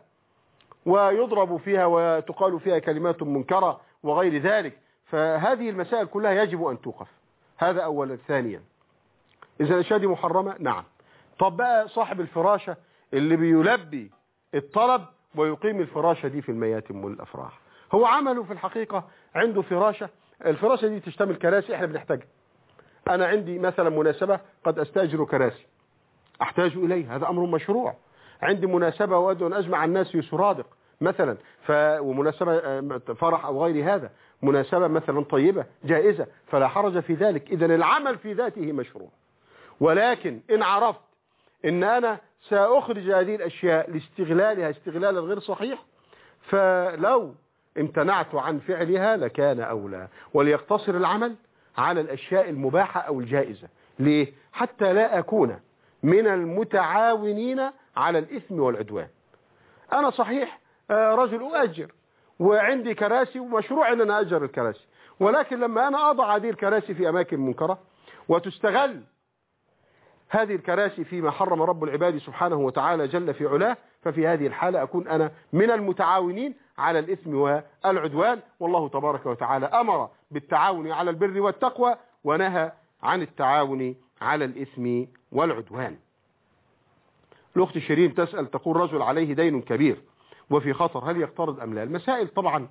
ويضرب فيها وتقال فيها كلمات منكرة وغير ذلك. فهذه المسائل كلها يجب أن توقف. هذا أولا. ثانيا، إذا الأشياء دي محرمة نعم، طب بقى صاحب الفراشة اللي بيلبي الطلب ويقيم الفراشة دي في المياتم والأفراح، هو عمله في الحقيقة عنده فراشة، الفراشة دي تشتمل كراسي احنا بنحتاجها. أنا عندي مثلا مناسبة قد أستأجر كراسي أحتاج إليه، هذا أمر مشروع. عندي مناسبة وأود أن أجمع الناس في سرادق مثلا، ف... ومناسبة فرح أو غير هذا، مناسبة مثلا طيبة جائزة، فلا حرج في ذلك. إذن العمل في ذاته مشروع، ولكن إن عرفت إن أنا سأخرج هذه الأشياء لاستغلالها استغلالا غير صحيح، فلو امتنعت عن فعلها لكان أولى. وليقتصر العمل على الأشياء المباحة أو الجائزة. ليه؟ حتى لا أكون من المتعاونين على الإثم والعدوان. أنا صحيح رجل أؤجر وعندي كراسي ومشروع أن أنا أجر الكراسي، ولكن لما أنا أضع هذه الكراسي في أماكن منكرة وتستغل هذه الكراسي فيما حرم رب العباد سبحانه وتعالى جل في علاه، ففي هذه الحالة أكون أنا من المتعاونين على الإثم والعدوان. والله تبارك وتعالى أمر بالتعاون على البر والتقوى ونهى عن التعاون على الإثم والعدوان. الأخت شيرين تسأل تقول رجل عليه دين كبير وفي خطر، هل يقترض أم لا؟ المسائل طبعا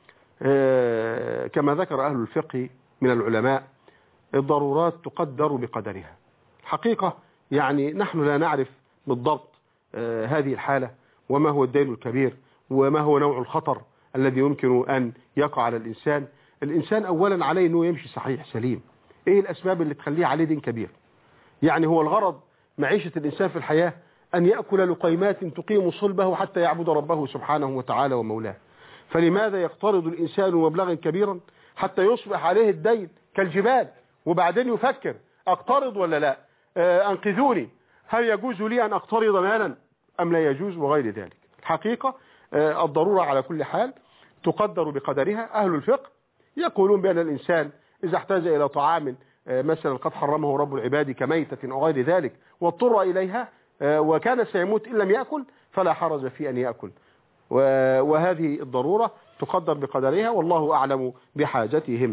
كما ذكر أهل الفقه من العلماء الضرورات تقدر بقدرها. حقيقة يعني نحن لا نعرف بالضبط هذه الحالة وما هو الدين الكبير وما هو نوع الخطر الذي يمكن أن يقع على الإنسان. الإنسان أولا عليه أنه يمشي صحيح سليم. إيه الأسباب اللي تخليه عليه دين كبير؟ يعني هو الغرض معيشة الإنسان في الحياة أن يأكل لقيمات تقيم صلبه حتى يعبد ربه سبحانه وتعالى ومولاه. فلماذا يقترض الإنسان مبلغا كبيرا حتى يصبح عليه الدين كالجبال، وبعدين يفكر أقترض ولا لا؟ آه أنقذوني، هل يجوز لي أن أقترض مالا أم لا يجوز وغير ذلك. الحقيقة آه الضرورة على كل حال تقدر بقدرها. أهل الفقه يقولون بأن الإنسان إذا احتاج إلى طعام آه مثلا قد حرمه رب العباد كميتة أو غير ذلك واضطر إليها آه وكان سيموت إن لم يأكل فلا حرج في أن يأكل، وهذه الضرورة تقدر بقدرها والله أعلم بحاجتهم.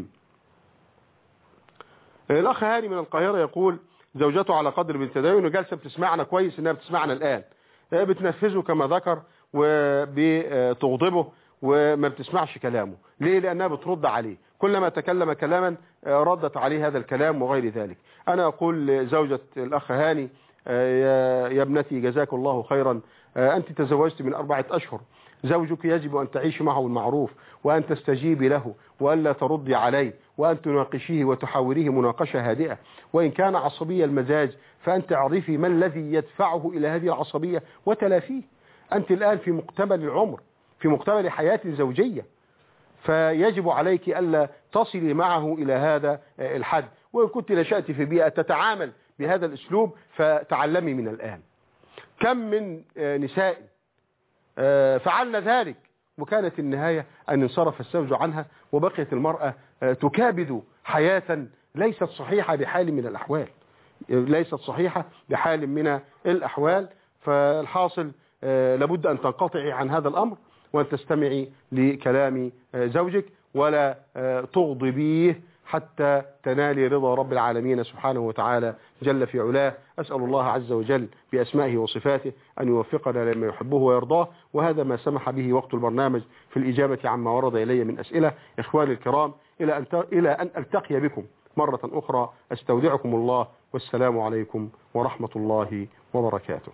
الأخ هاني من القاهرة يقول زوجته على قدر من تدين وجالسة بتسمعنا كويس إنها بتسمعنا الآن، بتنفذه كما ذكر وبتغضبه وما بتسمعش كلامه. ليه؟ لأنها بترد عليه، كلما تكلم كلاما ردت عليه هذا الكلام وغير ذلك. أنا أقول لزوجة الأخ هاني يا ابنتي جزاك الله خيرا، أنت تزوجت من أربعة أشهر، زوجك يجب أن تعيش معه المعروف وأن تستجيبي له وأن لا تردي عليه وأن تناقشيه وتحاوريه مناقشة هادئة، وإن كان عصبي المزاج فأنت عرفي ما الذي يدفعه إلى هذه العصبية وتلافيه. أنت الآن في مقتبل العمر، في مقتبل حياة زوجية، فيجب عليك ألا تصلي معه إلى هذا الحد. وإن كنت نشأت في بيئة تتعامل بهذا الأسلوب فتعلمي من الآن. كم من نساء فعلنا ذلك وكانت النهاية أن انصرف الزوج عنها وبقيت المرأة تكابد حياة ليست صحيحة بحال من الأحوال، ليست صحيحة بحال من الأحوال. فالحاصل لابد أن تنقطعي عن هذا الأمر وأن تستمعي لكلام زوجك ولا تغضبيه حتى تنالي رضا رب العالمين سبحانه وتعالى جل في علاه. أسأل الله عز وجل بأسمائه وصفاته أن يوفقنا لما يحبه ويرضاه، وهذا ما سمح به وقت البرنامج في الإجابة عما ورد إلي من أسئلة. إخواني الكرام، إلى أن إلى أن ألتقي بكم مرة أخرى أستودعكم الله، والسلام عليكم ورحمة الله وبركاته.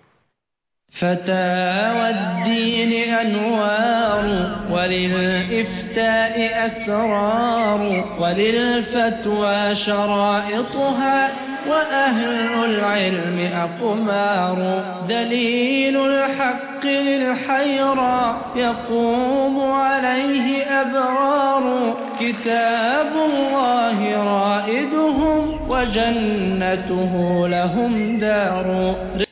فتاوى الدين أنوار، وللإفتاء أسرار، وللفتوى شرائطها، وأهل العلم أقمار. دليل الحق للحيرى يقوم عليه أبرار. كتاب الله رائدهم، وجنته لهم دار.